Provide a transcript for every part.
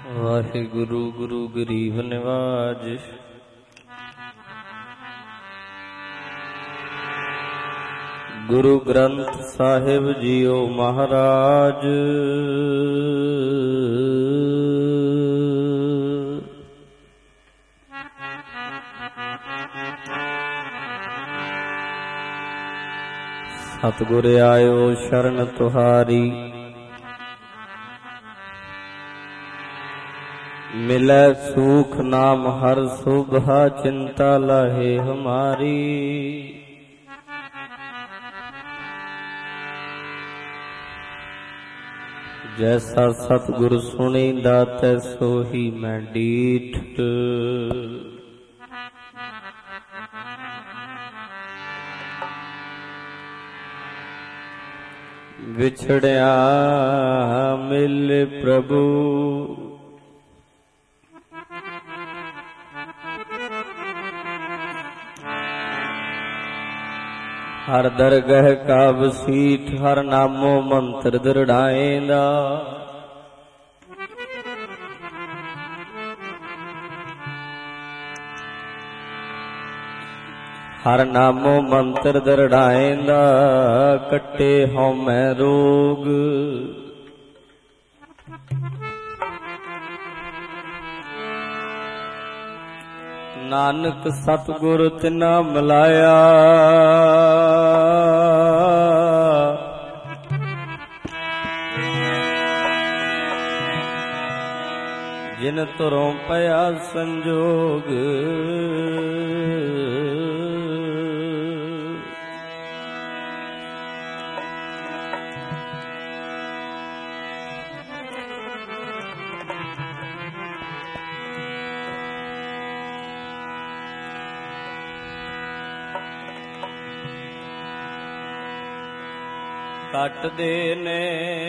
ਵਾਹਿਗੁਰੂ ਗੁਰੂ ਗਰੀਬ ਨਿਵਾਜ। ਗੁਰੂ ਗ੍ਰੰਥ ਸਾਹਿਬ ਜੀਓ ਮਹਾਰਾਜ। ਸਤਿਗੁਰ ਆਇਓ ਸ਼ਰਨ ਤੁਹਾਰੀ, मिलै सूख नाम हर सुबह चिंता लाहे हमारी। जैसा सतगुर सुनींदा तैसो ही मैं डीठ। विछड़िया मिल प्रभु हर दरगह का वसीठ, हर नामो मंत्र दृढ़ाएंदा। हर नामो मंत्र दृढ़ाएंदा, कट्टे हों मैं रोग। नानक सतगुर तिना मिलाया, जिन तुरों पया संजोग। कट देने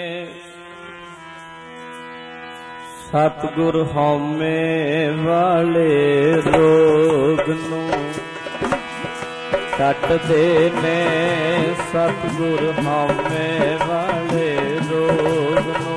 सतगुर हौमे वाले रोग नू। कट देने सतगुर हौमे वाले रोग नू।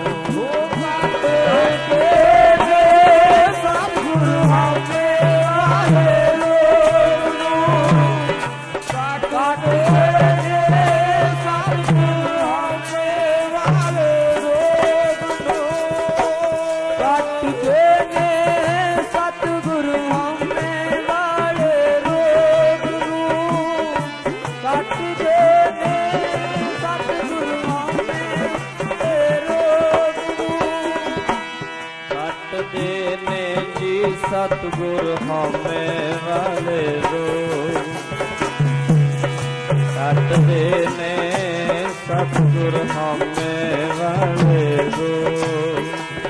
सतगुर हौमे वाले रोग कट देने। सतगुर हौमे वाले रोग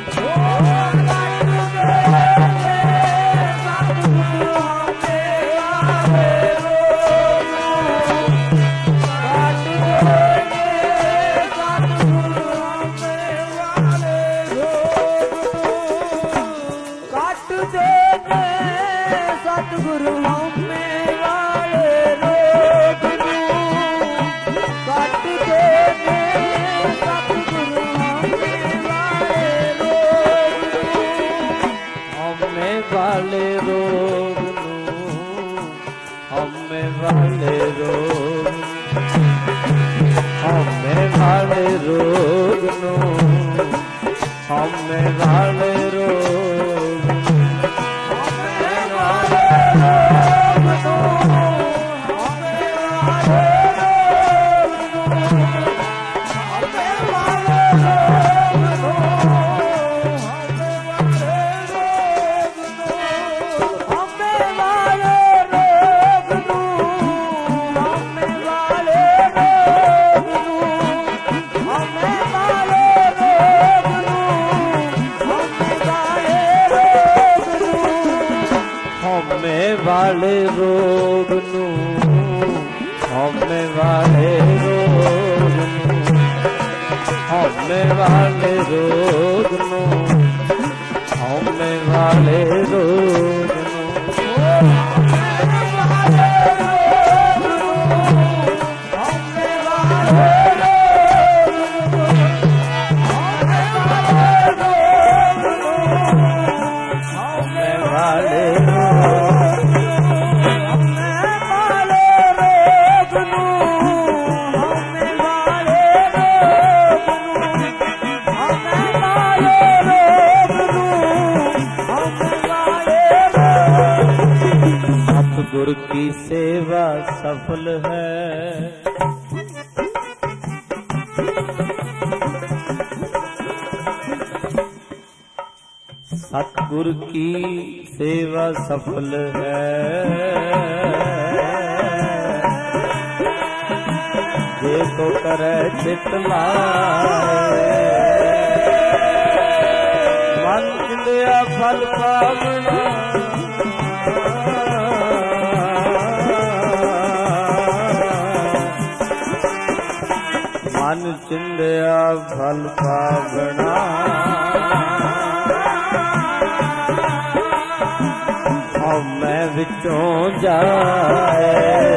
सतगुरु हौमे वाले रोग नू। कट देने सतगुरु हौमे वाले रोग नू। हौमे वाले रोग नू। हौमे वाले रोग, हौमे वाले रोग नू। हौमे वाले रोग वाले रोग नू। हौमे वाले रोग नू। हौमे वाले रोग नू। हौमे वाले रोग नू। सफल है। सतगुर की सेवा सफल है। जे को करे चित लाए, मन चिंदिया फल पावना। मन चिंदिया फल पावना। मैं विचों जाए,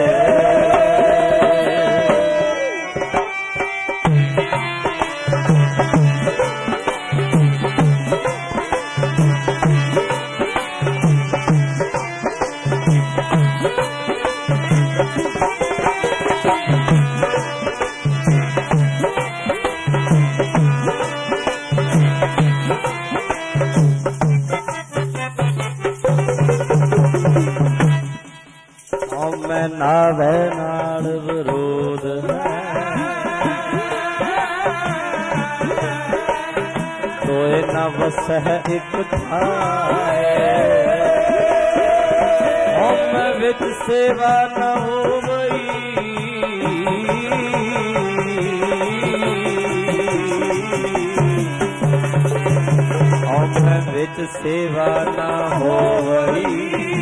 मैं नावे नाल विरोध है। सोए न वसह एक थाए, मैं विच सेवा न होवई। मैं विच सेवा न होवई।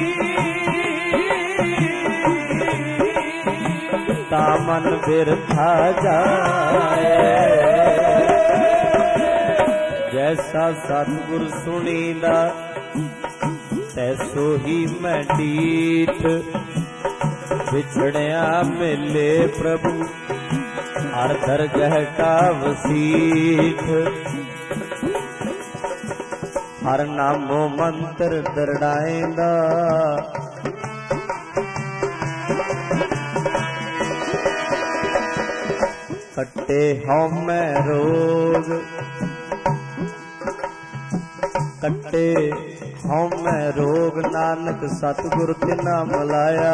मन बिरथा जाए, जैसा सतगुर सुनीदा तैसो ही मैं डीठ। बिछड़िया मिले प्रभु हर दरगह का वसीठ। हर नामो मंत्र दरड़ाएंदा, कट्टे हौमै रोग। कट्टे हौमै रोग, नानक सतगुर तिना मिलाया।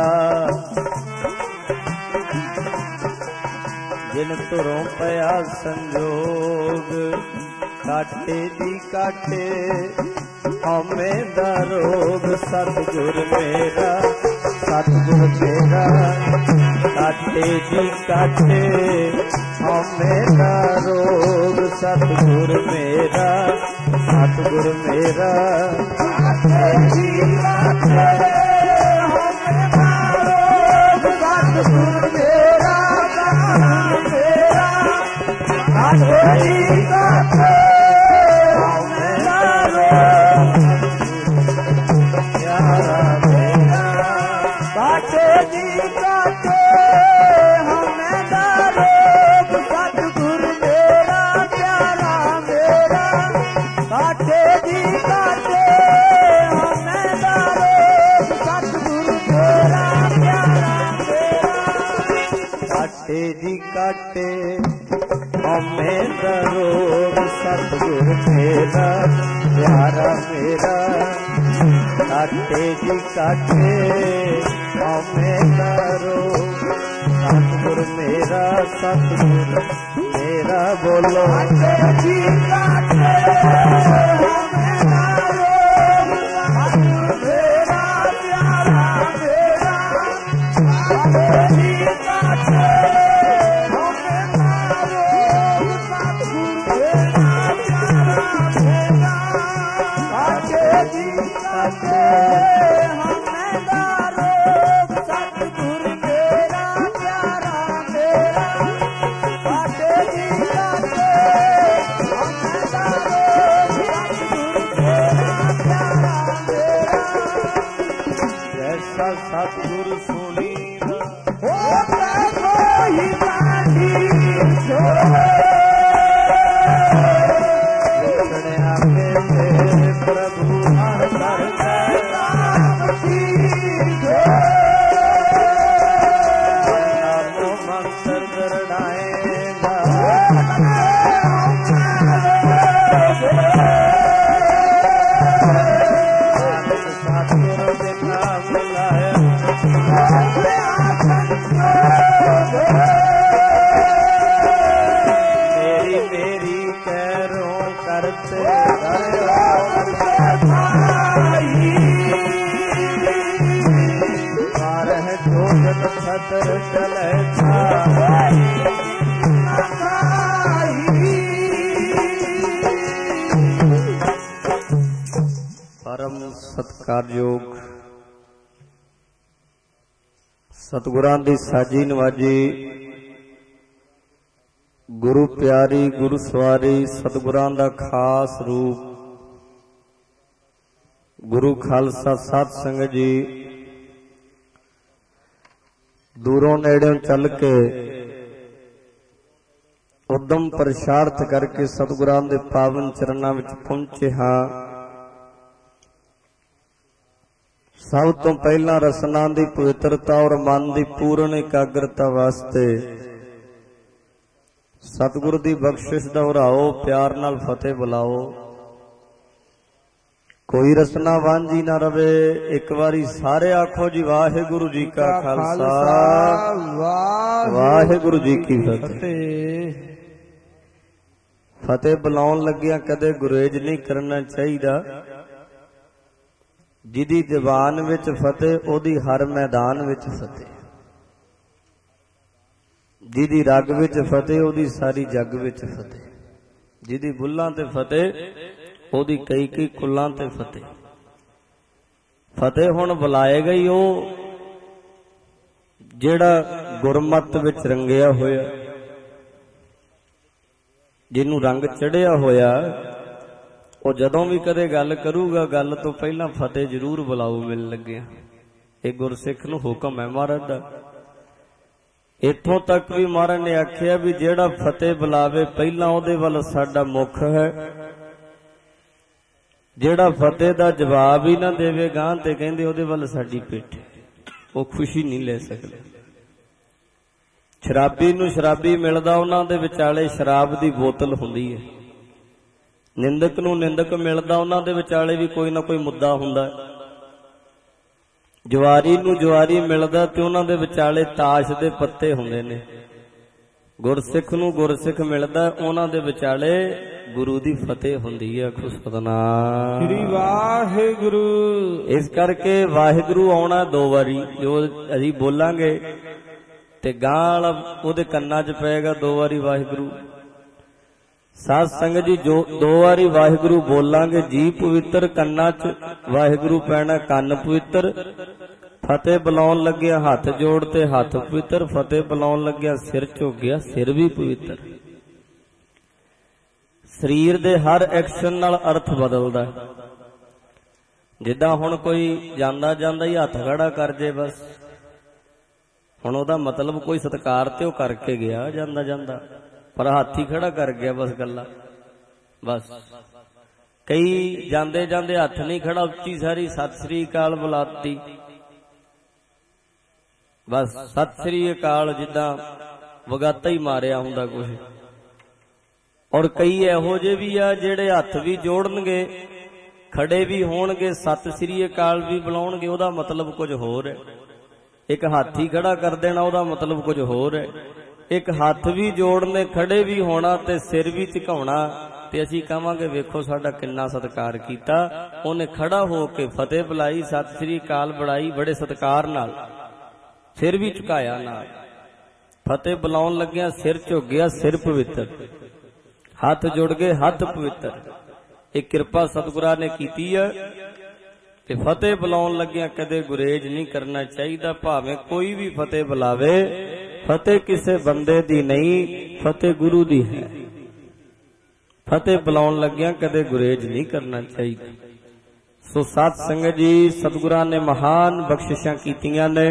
जिन तुरों पया संजोग, काटे दी काटे हौमै दा रोग। सतगुर मेरा, सतगुर मेरा, काटे दी काटे मेरा रोग। सतगुर मेरा, सतगुर मेरा, काटे दी काटे सतगुर मेरा, काटे दी काटे मेरा रोग। प्यारा मेरा, काटे दी काटे तेरी काटे हमें दरोग। सतगुर मेरा, प्यारा मेरा, काटे जी काटे हमें दरोग। सतगुर मेरा, सतगुर मेरा, बोलो जी काटे करते बारह जोत छतर चले परम सत्कारयोग सतगुरां दी साजी नवाजी गुरु प्यारी गुरु सवारी सतगुरां दा खास रूप गुरु खालसा साध संगत जी दूरों नेड़ों चल के उद्यम पुरुषार्थ करके सतगुरां दे पावन चरनां विच पहुंचे हाँ। सब तो पहला रसना दी पवित्रता और मन की पूर्ण एकाग्रता वास्ते सतगुरु दी बख्शिश दोहराओ, प्यार नाल फतेह बुलाओ। कोई रसना वांझी ना रवे। एक बारी सारे आखो जी वाहिगुरु जी का खालसा वाहिगुरु जी की फतेह। फतेह बुलाउण लग्गिया कदे गुरेज नहीं करना चाहिए। जिदी जबान विच फतेह ओदी हर मैदान विच फतेह, जिदी रग विच फतेह ओदी सारी जग विच फतेह, जिदी बुल्लां ते फतेह ओदी कई कई कुल्लां ते फतेह। फतेह हुण बुलाएगा ही ओ जिहड़ा गुरमत विच रंगिया होया, जिन्नू रंग चढ़िया होया। ਉਹ ਜਦੋਂ ਵੀ ਕਦੇ ਗੱਲ ਕਰੂਗਾ ਗੱਲ ਤੋਂ ਪਹਿਲਾਂ ਫਤਿਹ ਜ਼ਰੂਰ ਬੁਲਾਓ। ਮਿਲ ਲੱਗਿਆ ਇਹ ਗੁਰਸਿੱਖ ਨੂੰ ਹੁਕਮ ਹੈ ਮਹਾਰਾਜ ਦਾ। ਇੱਥੋਂ ਤੱਕ ਵੀ ਮਹਾਰਾਜ ਨੇ ਆਖਿਆ ਵੀ ਜਿਹੜਾ ਫਤਿਹ ਬੁਲਾਵੇ ਪਹਿਲਾਂ ਉਹਦੇ ਵੱਲ ਸਾਡਾ ਮੁਖ ਹੈ। ਜਿਹੜਾ ਫਤਿਹ ਦਾ ਜਵਾਬ ਹੀ ਨਾ ਦੇਵੇ ਗਾਂ ਤੇ ਕਹਿੰਦੇ ਉਹਦੇ ਵੱਲ ਸਾਡੀ ਪਿੱਠ, ਉਹ ਖੁਸ਼ੀ ਨਹੀਂ ਲੈ ਸਕਦਾ। ਸ਼ਰਾਬੀ ਨੂੰ ਸ਼ਰਾਬੀ ਮਿਲਦਾ, ਉਹਨਾਂ ਦੇ ਵਿਚਾਲੇ ਸ਼ਰਾਬ ਦੀ ਬੋਤਲ ਹੁੰਦੀ ਹੈ। ਨਿੰਦਕ ਨੂੰ ਨਿੰਦਕ ਮਿਲਦਾ, ਉਹਨਾਂ ਦੇ ਵਿਚਾਲੇ ਵੀ ਕੋਈ ਨਾ ਕੋਈ ਮੁੱਦਾ ਹੁੰਦਾ। ਜਵਾਰੀ ਨੂੰ ਜਵਾਰੀ ਮਿਲਦਾ ਤੇ ਉਹਨਾਂ ਦੇ ਵਿਚਾਲੇ ਤਾਸ਼ ਦੇ ਪੱਤੇ ਹੁੰਦੇ ਨੇ। ਗੁਰਸਿੱਖ ਨੂੰ ਗੁਰਸਿੱਖ ਮਿਲਦਾ, ਉਹਨਾਂ ਦੇ ਵਿਚਾਲੇ ਗੁਰੂ ਦੀ ਫਤਿਹ ਹੁੰਦੀ ਹੈ। ਆਖੋ ਸਤਿਨਾਮ ਸ੍ਰੀ ਵਾਹਿਗੁਰੂ। ਇਸ ਕਰਕੇ ਵਾਹਿਗੁਰੂ ਆਉਣਾ ਦੋ ਵਾਰੀ। ਜੋ ਅਸੀਂ ਬੋਲਾਂਗੇ ਤੇ ਗਾਲ ਉਹਦੇ ਕੰਨਾਂ 'ਚ ਪਏਗਾ ਦੋ ਵਾਰੀ ਵਾਹਿਗੁਰੂ। साध संगत जी जो दो बारी वाहिगुरु बोलांगे जी पवित्र, कन्ना च वाहिगुरु पैना कन्न पवित्र। फतेह बुलाउण लग्गिया हथ जोड़ते हथ पवित्र, फतेह बुलाउण लग्गिया सिर झुकिया सिर भी पवित्र। शरीर दे हर एक्शन नाल अर्थ बदलदा। जिद्दां हुण कोई जांदा जांदा ही हथ खड़ा कर जे बस, हुण ओहदा मतलब कोई सत्कार ते ओह करके गया जांदा जांदा, पर हाथी खड़ा कर गया बस गल्ला बस। कई जांदे जांदे हथ नहीं खड़ा, उच्ची सारी सत श्री अकाल बुलाती बस। सत श्री अकाल जिद्दां वगाता ही मारिया हुंदा कुछ। और कई इहो जे भी आ जिहड़े हथ भी जोड़नगे खड़े भी होणगे सत श्री अकाल भी बुलाउणगे, ओहदा मतलब कुछ होर है। एक हाथी खड़ा कर देना ओहदा मतलब कुछ होर है। एक हाथ भी जोड़ने खड़े भी होना ते सिर भी झुकाउणा ते असीं कहांगे वेखो साडा किन्ना सत्कार कीता। उहने खड़ा हो के फतेह बुलाई, सत श्री अकाल बुलाई बड़े सत्कार नाल, सिर भी झुकाया नाल। फतेह बुलाउण लग्गिया सिर झुक गया सिर पवित्र, हथ जुड़ गए हथ पवित्र। एक किरपा सतगुरां ने कीती है ते फतेह बुलाउण लग्गिया कदे गुरेज नहीं करना चाहिए। भावें कोई भी फतेह बुलावे, फतेह किसी बंदे दी नहीं, फतेह गुरु दी है। फतेह बुलाउण लग्गिया कदे गुरेज नहीं करना चाहिए। सो साध संगत जी सतगुरां ने महान बख्शिशां कीतियां ने।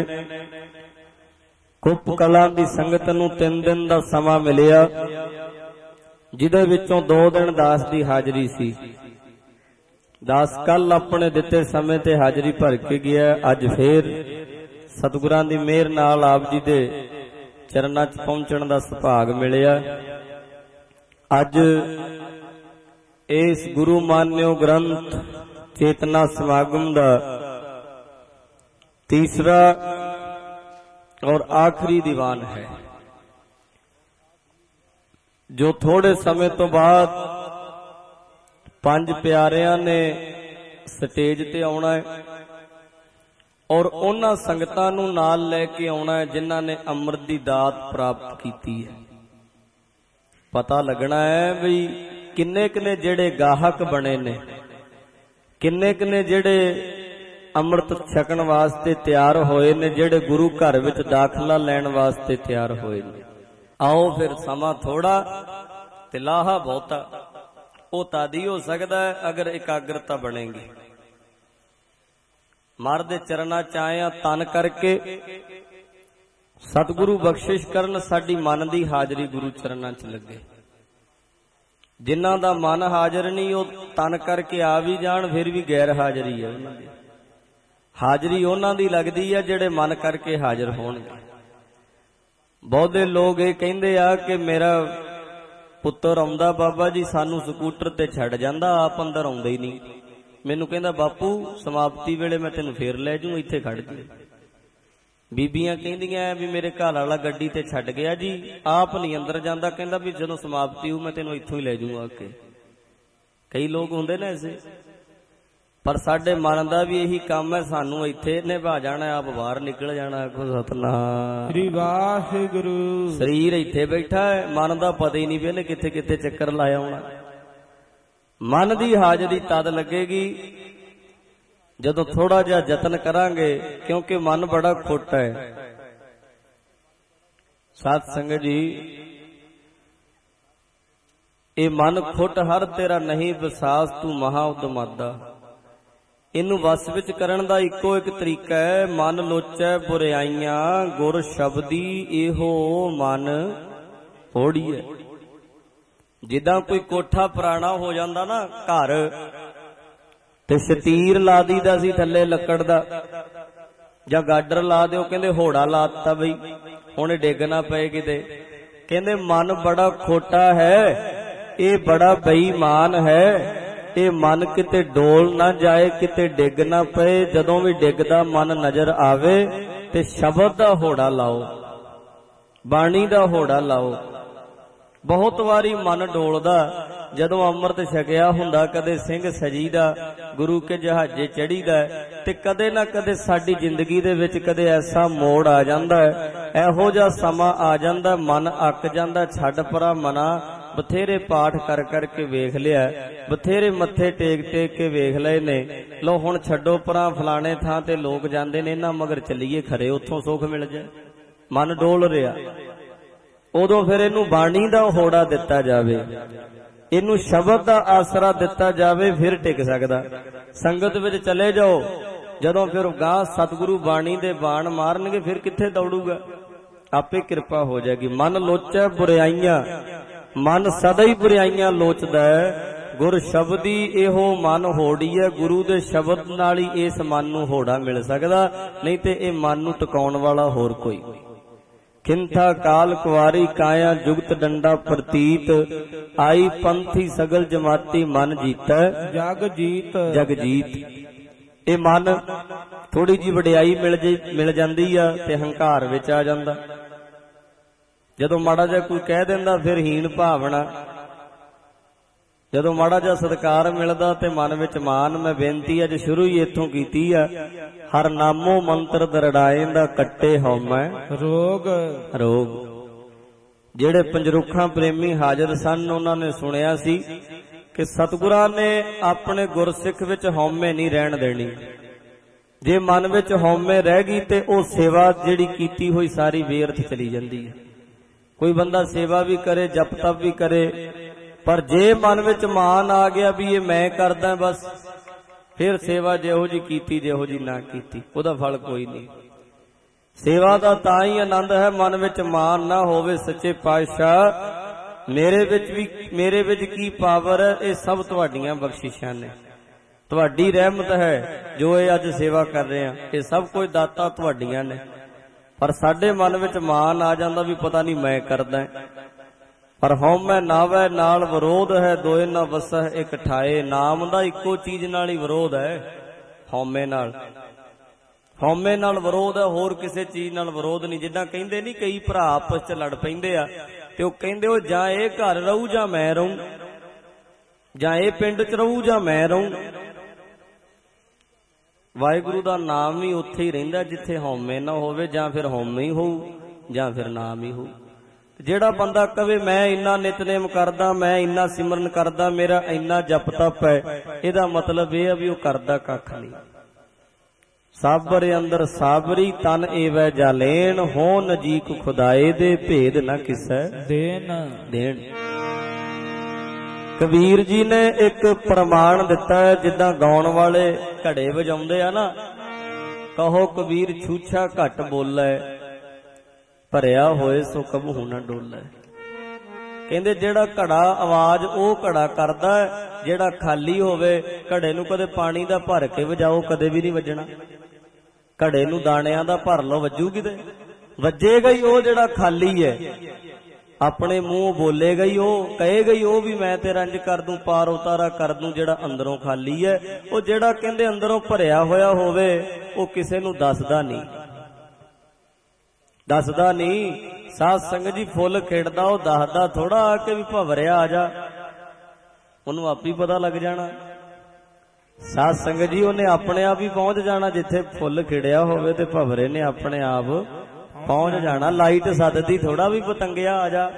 कुप कला दी संगत नूं 3 दिन दा समा मिलिया, जिहदे विचों 2 दिन दास दी हाजरी सी। दास कल अपने दिते समय ते हाजरी भर के गया। अज फिर सतगुरां दी मेहर नाल आप जी दे चरनां च पहुंचण दा सुभाग मिलिया। अज इस गुरु मान्यो ग्रंथ चेतना समागम दा तीसरा और आखिरी दीवान है, जो थोड़े समय तो बाद ਪੰਜ ਪਿਆਰਿਆਂ ਨੇ ਸਟੇਜ ਤੇ ਆਉਣਾ ਹੈ ਔਰ ਉਹਨਾਂ ਸੰਗਤਾਂ ਨੂੰ ਨਾਲ ਲੈ ਕੇ ਆਉਣਾ ਹੈ ਜਿਨ੍ਹਾਂ ਨੇ ਅੰਮ੍ਰਿਤ ਦੀ ਦਾਤ ਪ੍ਰਾਪਤ ਕੀਤੀ ਹੈ। ਪਤਾ ਲੱਗਣਾ ਹੈ ਵੀ ਕਿੰਨੇ ਕਿੰਨੇ ਜਿਹੜੇ ਗਾਹਕ ਬਣੇ ਨੇ, ਕਿੰਨੇ ਕਿੰਨੇ ਜਿਹੜੇ ਅੰਮ੍ਰਿਤ ਛਕਣ ਵਾਸਤੇ ਤਿਆਰ ਹੋਏ ਨੇ, ਜਿਹੜੇ ਗੁਰੂ ਘਰ ਵਿੱਚ ਦਾਖਲਾ ਲੈਣ ਵਾਸਤੇ ਤਿਆਰ ਹੋਏ ਨੇ। ਆਓ ਫਿਰ ਸਮਾਂ ਥੋੜਾ ਤੇ ਲਾਹਾ ਬਹੁਤਾ, ਉਹ ਤਾਦੀ ਹੋ ਸਕਦਾ ਹੈ ਅਗਰ ਇਕਾਗਰਤਾ ਬਣੇਗੀ। ਮਰ ਦੇ ਚਰਨਾਂ ਚ ਆਇਆ ਤਨ ਕਰਕੇ, ਸਤਿਗੁਰੂ ਬਖਸ਼ਿਸ਼ ਕਰਨ ਸਾਡੀ ਮਨ ਦੀ ਹਾਜ਼ਰੀ ਗੁਰੂ ਚਰਨਾਂ ਚ ਲੱਗੇ। ਜਿਨ੍ਹਾਂ ਦਾ ਮਨ ਹਾਜ਼ਰ ਨਹੀਂ ਉਹ ਤਨ ਕਰਕੇ ਆ ਵੀ ਜਾਣ ਫਿਰ ਵੀ ਗੈਰ ਹਾਜ਼ਰੀ ਹੈ ਉਹਨਾਂ ਦੀ। ਹਾਜ਼ਰੀ ਉਹਨਾਂ ਦੀ ਲੱਗਦੀ ਹੈ ਜਿਹੜੇ ਮਨ ਕਰਕੇ ਹਾਜ਼ਰ ਹੋਣਗੇ। ਬਹੁਤੇ ਲੋਕ ਇਹ ਕਹਿੰਦੇ ਆ ਕਿ ਮੇਰਾ ਪੁੱਤਰ ਆਉਂਦਾ ਬਾਬਾ ਜੀ ਸਾਨੂੰ ਸਕੂਟਰ ਤੇ ਛੱਡ ਜਾਂਦਾ, ਆਪ ਅੰਦਰ ਆਉਂਦਾ ਹੀ ਨਹੀਂ। ਮੈਨੂੰ ਕਹਿੰਦਾ ਬਾਪੂ ਸਮਾਪਤੀ ਵੇਲੇ ਮੈਂ ਤੈਨੂੰ ਫੇਰ ਲੈ ਜੂ, ਇੱਥੇ ਖੜ ਜੀ। ਬੀਬੀਆਂ ਕਹਿੰਦੀਆਂ ਵੀ ਮੇਰੇ ਘਰ ਵਾਲਾ ਗੱਡੀ ਤੇ ਛੱਡ ਗਿਆ ਜੀ, ਆਪ ਨਹੀਂ ਅੰਦਰ ਜਾਂਦਾ, ਕਹਿੰਦਾ ਵੀ ਜਦੋਂ ਸਮਾਪਤੀ ਹੋ ਮੈਂ ਤੈਨੂੰ ਇੱਥੋਂ ਹੀ ਲੈ ਜੂਗਾ ਆ ਕੇ। ਕਈ ਲੋਕ ਹੁੰਦੇ ਨੇ ਐਸੇ। ਪਰ ਸਾਡੇ ਮਨ ਦਾ ਵੀ ਇਹੀ ਕੰਮ ਹੈ, ਸਾਨੂੰ ਇੱਥੇ ਨਿਭਾ ਜਾਣਾ, ਆਪ ਬਾਹਰ ਨਿਕਲ ਜਾਣਾ। ਆਖੋ ਸਤਿਨਾਮ ਸ੍ਰੀ ਵਾਹਿਗੁਰੂ। ਸਰੀਰ ਇੱਥੇ ਬੈਠਾ ਹੈ, ਮਨ ਦਾ ਪਤਾ ਹੀ ਨਹੀਂ ਵੀ ਇਹਨੇ ਕਿੱਥੇ ਕਿੱਥੇ ਚੱਕਰ ਲਾਇਆ ਹੋਣਾ। ਮਨ ਦੀ ਹਾਜ਼ਰੀ ਤਦ ਲੱਗੇਗੀ ਜਦੋਂ ਥੋੜਾ ਜਿਹਾ ਯਤਨ ਕਰਾਂਗੇ, ਕਿਉਂਕਿ ਮਨ ਬੜਾ ਖੋਟਾ ਹੈ। ਸਾਧ ਸੰਗਤ ਜੀ, ਇਹ ਮਨ ਖੁੱਟ ਹਰ ਤੇਰਾ ਨਹੀਂ ਵਿਸਾਸ ਤੂੰ ਮਹਾ ਉਦਮਾਦਾ। ਇਹਨੂੰ ਵਸ ਵਿੱਚ ਕਰਨ ਦਾ ਇੱਕੋ ਇੱਕ ਤਰੀਕਾ ਹੈ, ਮਨ ਲੋਚੈ ਬੁਰਾਈਆਂ ਗੁਰ ਸ਼ਬਦੀ ਇਹੋ ਮਨ ਹੋੜੀਐ। ਜਿੱਦਾਂ ਕੋਈ ਕੋਠਾ ਪੁਰਾਣਾ ਹੋ ਜਾਂਦਾ ਨਾ ਘਰ, ਤੇ ਸ਼ਤੀਰ ਲਾ ਦੀਦਾ ਸੀ ਥੱਲੇ ਲੱਕੜ ਦਾ, ਜਾਂ ਗਾਡਰ ਲਾ ਦਿਓ, ਕਹਿੰਦੇ ਹੋੜਾ ਲਾ ਦਿੱਤਾ ਬਈ ਹੁਣ ਡਿੱਗ ਨਾ ਪਏ ਕਿਤੇ। ਕਹਿੰਦੇ ਮਨ ਬੜਾ ਖੋਟਾ ਹੈ, ਇਹ ਬੜਾ ਬੇਈਮਾਨ ਹੈ, ਇਹ ਮਨ ਕਿਤੇ ਡੋਲ ਨਾ ਜਾਏ, ਕਿਤੇ ਡਿੱਗ ਨਾ ਪਏ। ਜਦੋਂ ਵੀ ਡਿੱਗਦਾ ਮਨ ਨਜ਼ਰ ਆਵੇ ਤੇ ਸ਼ਬਦ ਦਾ ਹੋੜਾ ਲਾਓ, ਬਾਣੀ ਦਾ ਹੋੜਾ ਲਾਓ। ਬਹੁਤ ਵਾਰੀ ਮਨ ਡੋਲਦਾ ਜਦੋਂ ਅੰਮ੍ਰਿਤ ਛਕਿਆ ਹੁੰਦਾ, ਕਦੇ ਸਿੰਘ ਸਜੀਦਾ, ਗੁਰੂ ਕੇ ਜਹਾਜ਼ੇ ਚੜੀਦਾ, ਤੇ ਕਦੇ ਨਾ ਕਦੇ ਸਾਡੀ ਜ਼ਿੰਦਗੀ ਦੇ ਵਿੱਚ ਕਦੇ ਐਸਾ ਮੋੜ ਆ ਜਾਂਦਾ ਹੈ, ਇਹੋ ਜਿਹਾ ਸਮਾਂ ਆ ਜਾਂਦਾ ਮਨ ਅੱਕ ਜਾਂਦਾ। ਛੱਡ ਪਰਾਂ ਮਨਾ, ਬਥੇਰੇ ਪਾਠ ਕਰ ਕਰਕੇ ਵੇਖ ਲਿਆ, ਬਥੇਰੇ ਮੱਥੇ ਟੇਕ ਟੇਕ ਕੇ ਵੇਖ ਲਏ ਨੇ, ਲੋ ਹੁਣ ਛੱਡੋ ਪਰਾਂ, ਫਲਾਣੇ ਥਾਂ ਤੇ ਲੋਕ ਜਾਂਦੇ ਨੇ, ਇਹਨਾਂ ਮਗਰ ਚੱਲੀਏ, ਖਰੇ ਉੱਥੋਂ ਸੁੱਖ ਮਿਲ ਜਾਏ। ਮਨ ਡੋਲ ਰਿਹਾ, ਉਦੋਂ ਫਿਰ ਇਹਨੂੰ ਬਾਣੀ ਦਾ ਹੋੜਾ ਦਿੱਤਾ ਜਾਵੇ, ਇਹਨੂੰ ਸ਼ਬਦ ਦਾ ਆਸਰਾ ਦਿੱਤਾ ਜਾਵੇ, ਫਿਰ ਟਿਕ ਸਕਦਾ। ਸੰਗਤ ਵਿੱਚ ਚਲੇ ਜਾਓ, ਜਦੋਂ ਫਿਰ ਗਾਂ ਸਤਿਗੁਰੂ ਬਾਣੀ ਦੇ ਬਾਣ ਮਾਰਨਗੇ, ਫਿਰ ਕਿੱਥੇ ਦੌੜੂਗਾ, ਆਪੇ ਕਿਰਪਾ ਹੋ ਜਾਏਗੀ। ਮਨ ਲੋਚੈ ਬੁਰਾਈਆਂ, ਮਨ ਸਦਾ ਹੀ ਬੁਰਾਈਆਂ ਲੋਚਦਾ ਹੈ, ਗੁਰ ਸ਼ਬਦੀ ਇਹੋ ਮਨ ਹੋੜੀਐ। ਗੁਰੂ ਦੇ ਸ਼ਬਦ ਨਾਲ ਹੀ ਇਸ ਮਨ ਨੂੰ ਹੋੜਾ ਮਿਲ ਸਕਦਾ, ਨਹੀਂ ਤੇ ਇਹ ਮਨ ਨੂੰ ਟਿਕਾਉਣ ਵਾਲਾ ਹੋਰ ਕੋਈ। ਖਿੰਥਾ ਕਾਲ ਕੁਵਾਰੀ ਕਾਇਆ ਜੁਗਤ ਡੰਡਾ ਪ੍ਰਤੀਤ, ਆਈ ਪੰਥੀ ਸਗਲ ਜਮਾਤੀ ਮਨ ਜੀਤੈ ਜਗ ਜੀਤ ਜਗ ਜੀਤ। ਇਹ ਮਨ ਥੋੜੀ ਜੀ ਵਡਿਆਈ ਮਿਲ ਜਾਂਦੀ ਆ ਤੇ ਹੰਕਾਰ ਵਿੱਚ ਆ ਜਾਂਦਾ। ਜਦੋਂ ਮਾੜਾ ਜਿਹਾ ਕੋਈ ਕਹਿ ਦਿੰਦਾ ਫਿਰ ਹੀਣ ਭਾਵਨਾ, ਜਦੋਂ ਮਾੜਾ ਜਿਹਾ ਸਤਿਕਾਰ ਮਿਲਦਾ ਤੇ ਮਨ ਵਿੱਚ ਮਾਨ। ਮੈਂ ਬੇਨਤੀ ਅੱਜ ਸ਼ੁਰੂ ਹੀ ਇੱਥੋਂ ਕੀਤੀ ਆ, ਹਰ ਨਾਮੋ ਮੰਤਰ ਦਰੜਾਏ ਦਾ ਕੱਟੇ ਹਉਮੈ ਰੋਗ ਰੋਗ। ਜਿਹੜੇ ਪੰਜਰੁੱਖਾਂ ਪ੍ਰੇਮੀ ਹਾਜ਼ਰ ਸਨ, ਉਹਨਾਂ ਨੇ ਸੁਣਿਆ ਸੀ ਕਿ ਸਤਿਗੁਰਾਂ ਨੇ ਆਪਣੇ ਗੁਰਸਿੱਖ ਵਿੱਚ ਹਉਮੈ ਨਹੀਂ ਰਹਿਣ ਦੇਣੀ। ਜੇ ਮਨ ਵਿੱਚ ਹਉਮੈ ਰਹਿ ਗਈ ਤੇ ਉਹ ਸੇਵਾ ਜਿਹੜੀ ਕੀਤੀ ਹੋਈ ਸਾਰੀ ਬੇਅਰਥ ਚਲੀ ਜਾਂਦੀ ਹੈ। ਕੋਈ ਬੰਦਾ ਸੇਵਾ ਵੀ ਕਰੇ, ਜਪ ਤਪ ਵੀ ਕਰੇ, ਪਰ ਜੇ ਮਨ ਵਿੱਚ ਮਾਨ ਆ ਗਿਆ ਵੀ ਇਹ ਮੈਂ ਕਰਦਾ ਬਸ, ਫਿਰ ਸੇਵਾ ਜਿਹੋ ਜੀ ਕੀਤੀ ਜਿਹੋ ਜੀ ਨਾ ਕੀਤੀ, ਉਹਦਾ ਫਲ ਕੋਈ ਨਹੀਂ। ਸੇਵਾ ਦਾ ਤਾਂ ਹੀ ਆਨੰਦ ਹੈ ਮਨ ਵਿੱਚ ਮਾਨ ਨਾ ਹੋਵੇ। ਸੱਚੇ ਪਾਤਸ਼ਾਹ ਮੇਰੇ ਵਿੱਚ ਕੀ ਪਾਵਰ ਹੈ, ਇਹ ਸਭ ਤੁਹਾਡੀਆਂ ਬਖਸ਼ਿਸ਼ਾਂ ਨੇ, ਤੁਹਾਡੀ ਰਹਿਮਤ ਹੈ ਜੋ ਇਹ ਅੱਜ ਸੇਵਾ ਕਰ ਰਹੇ ਆ, ਇਹ ਸਭ ਕੁਝ ਦਾਤਾ ਤੁਹਾਡੀਆਂ ਨੇ। ਪਰ ਸਾਡੇ ਮਨ ਵਿੱਚ ਮਾਨ ਆ ਜਾਂਦਾ ਵੀ ਪਤਾ ਨਹੀਂ ਮੈਂ ਕਰਦਾ, ਪਰ ਹਉਮੈ ਨਾਵੈ ਨਾਲ ਵਿਰੋਧ ਹੈ, ਦੋਏ ਨਾ ਵਸੈ ਇਕ ਠਾਏ। ਨਾਮ ਦਾ ਇੱਕੋ ਚੀਜ਼ ਨਾਲ ਹੀ ਵਿਰੋਧ ਹੈ, ਹਉਮੈ ਨਾਲ। ਹਉਮੈ ਨਾਲ ਵਿਰੋਧ ਹੈ, ਹੋਰ ਕਿਸੇ ਚੀਜ਼ ਨਾਲ ਵਿਰੋਧ ਨਹੀਂ। ਜਿੱਦਾਂ ਕਹਿੰਦੇ ਨਹੀਂ ਕਈ ਭਰਾ ਆਪਸ ਚ ਲੜ ਪੈਂਦੇ ਆ, ਤੇ ਉਹ ਕਹਿੰਦੇ ਉਹ ਜਾਂ ਇਹ ਘਰ ਰਹੂ ਜਾਂ ਮੈਂ ਰਹੂੰ, ਜਾਂ ਇਹ ਪਿੰਡ 'ਚ ਰਹੂ ਜਾਂ ਮੈਂ ਰਹੂੰ। ਵਾਹਿਗੁਰੂ ਦਾ ਨਾਮ ਵੀ ਉੱਥੇ ਹੀ ਰਹਿੰਦਾ ਜਿੱਥੇ ਹਉਮੈ ਨਾ ਹੋਵੇ, ਜਾਂ ਫਿਰ ਹਉਮੈ ਹੀ ਹੋਊ ਜਾਂ ਫਿਰ ਨਾਮ ਹੀ ਹੋਊ। ਜਿਹੜਾ ਬੰਦਾ ਕਵੇ ਮੈਂ ਇੰਨਾ ਨਿਤਨੇਮ ਕਰਦਾ, ਮੈਂ ਇੰਨਾ ਸਿਮਰਨ ਕਰਦਾ, ਮੇਰਾ ਇੰਨਾ ਜਪ ਤਪ ਹੈ, ਇਹਦਾ ਮਤਲਬ ਇਹ ਆ ਵੀ ਉਹ ਕਰਦਾ ਕੱਖ ਨਹੀਂ। ਸਾਬਰ ਅੰਦਰ ਸਾਬਰੀ ਤਨ ਏਵੈ ਜਾਲੇਨ, ਹੋ ਨਜੀਕ ਖੁਦਾਏ ਦੇ ਭੇਦ ਨਾ ਕਿਸੈ ਦੇਣ। ਕਬੀਰ ਜੀ ਨੇ ਇੱਕ ਪ੍ਰਮਾਣ ਦਿੱਤਾ ਹੈ, ਜਿੱਦਾਂ ਗਾਉਣ ਵਾਲੇ ਘੜੇ ਵਜਾਉਂਦੇ ਆ ਨਾ, ਕਹੋ ਕਬੀਰ ਛੂਛਾ ਘੱਟ ਬੋਲੇ, ਭਰਿਆ ਹੋਏ ਸੋ ਕਬਹੂ ਨਾ ਡੋਲੇ। ਕਹਿੰਦੇ ਜਿਹੜਾ ਘੜਾ ਆਵਾਜ਼ ਉਹ ਘੜਾ ਕਰਦਾ, ਜਿਹੜਾ ਖਾਲੀ ਹੋਵੇ ਘੜੇ ਨੂੰ ਕਦੇ ਪਾਣੀ ਦਾ ਭਰ ਕੇ ਵਜਾਓ ਕਦੇ ਵੀ ਨਹੀਂ ਵੱਜਣਾ। ਘੜੇ ਨੂੰ ਦਾਣਿਆਂ ਦਾ ਭਰ ਲਓ ਵੱਜੂ ਕਿਤੇ, ਵੱਜੇਗਾ ਹੀ ਉਹ ਜਿਹੜਾ ਖਾਲੀ ਹੈ। ਆਪਣੇ ਮੂੰਹ ਬੋਲੇਗਾ ਹੀ ਉਹ, ਕਹੇਗਾ ਹੀ ਉਹ ਵੀ ਮੈਂ ਤੇਰਾ ਇੰਜ ਕਰ ਦੂੰ, ਪਾਰ ਉਤਾਰਾ ਕਰ ਦੂੰ। ਜਿਹੜਾ ਅੰਦਰੋਂ ਖਾਲੀ ਹੈ, ਉਹ ਜਿਹੜਾ ਕਹਿੰਦੇ ਅੰਦਰੋਂ ਭਰਿਆ ਹੋਇਆ ਹੋਵੇ, ਉਹ ਕਿਸੇ ਨੂੰ ਦੱਸਦਾ ਨਹੀਂ, ਦੱਸਦਾ ਨਹੀਂ। ਸਾਧ ਸੰਗਤ ਜੀ ਫੁੱਲ ਖੇਡਦਾ, ਉਹ ਦੱਸਦਾ ਥੋੜਾ ਆ ਕੇ ਵੀ ਭਵਰਿਆ ਆ ਜਾ, ਉਹਨੂੰ ਆਪ ਹੀ ਪਤਾ ਲੱਗ ਜਾਣਾ। ਸਾਧ ਸੰਗਤ ਜੀ ਉਹਨੇ ਆਪਣੇ ਆਪ ਹੀ ਪਹੁੰਚ ਜਾਣਾ, ਜਿੱਥੇ ਫੁੱਲ ਖਿੜਿਆ ਹੋਵੇ ਤੇ ਭਵਰੇ ਨੇ ਆਪਣੇ ਆਪ ਪਹੁੰਚ ਜਾਣਾ। ਲਾਈਟ ਸੱਦਦੀ ਥੋੜਾ ਵੀ ਪਤੰਗਿਆ ਆ ਜਾ,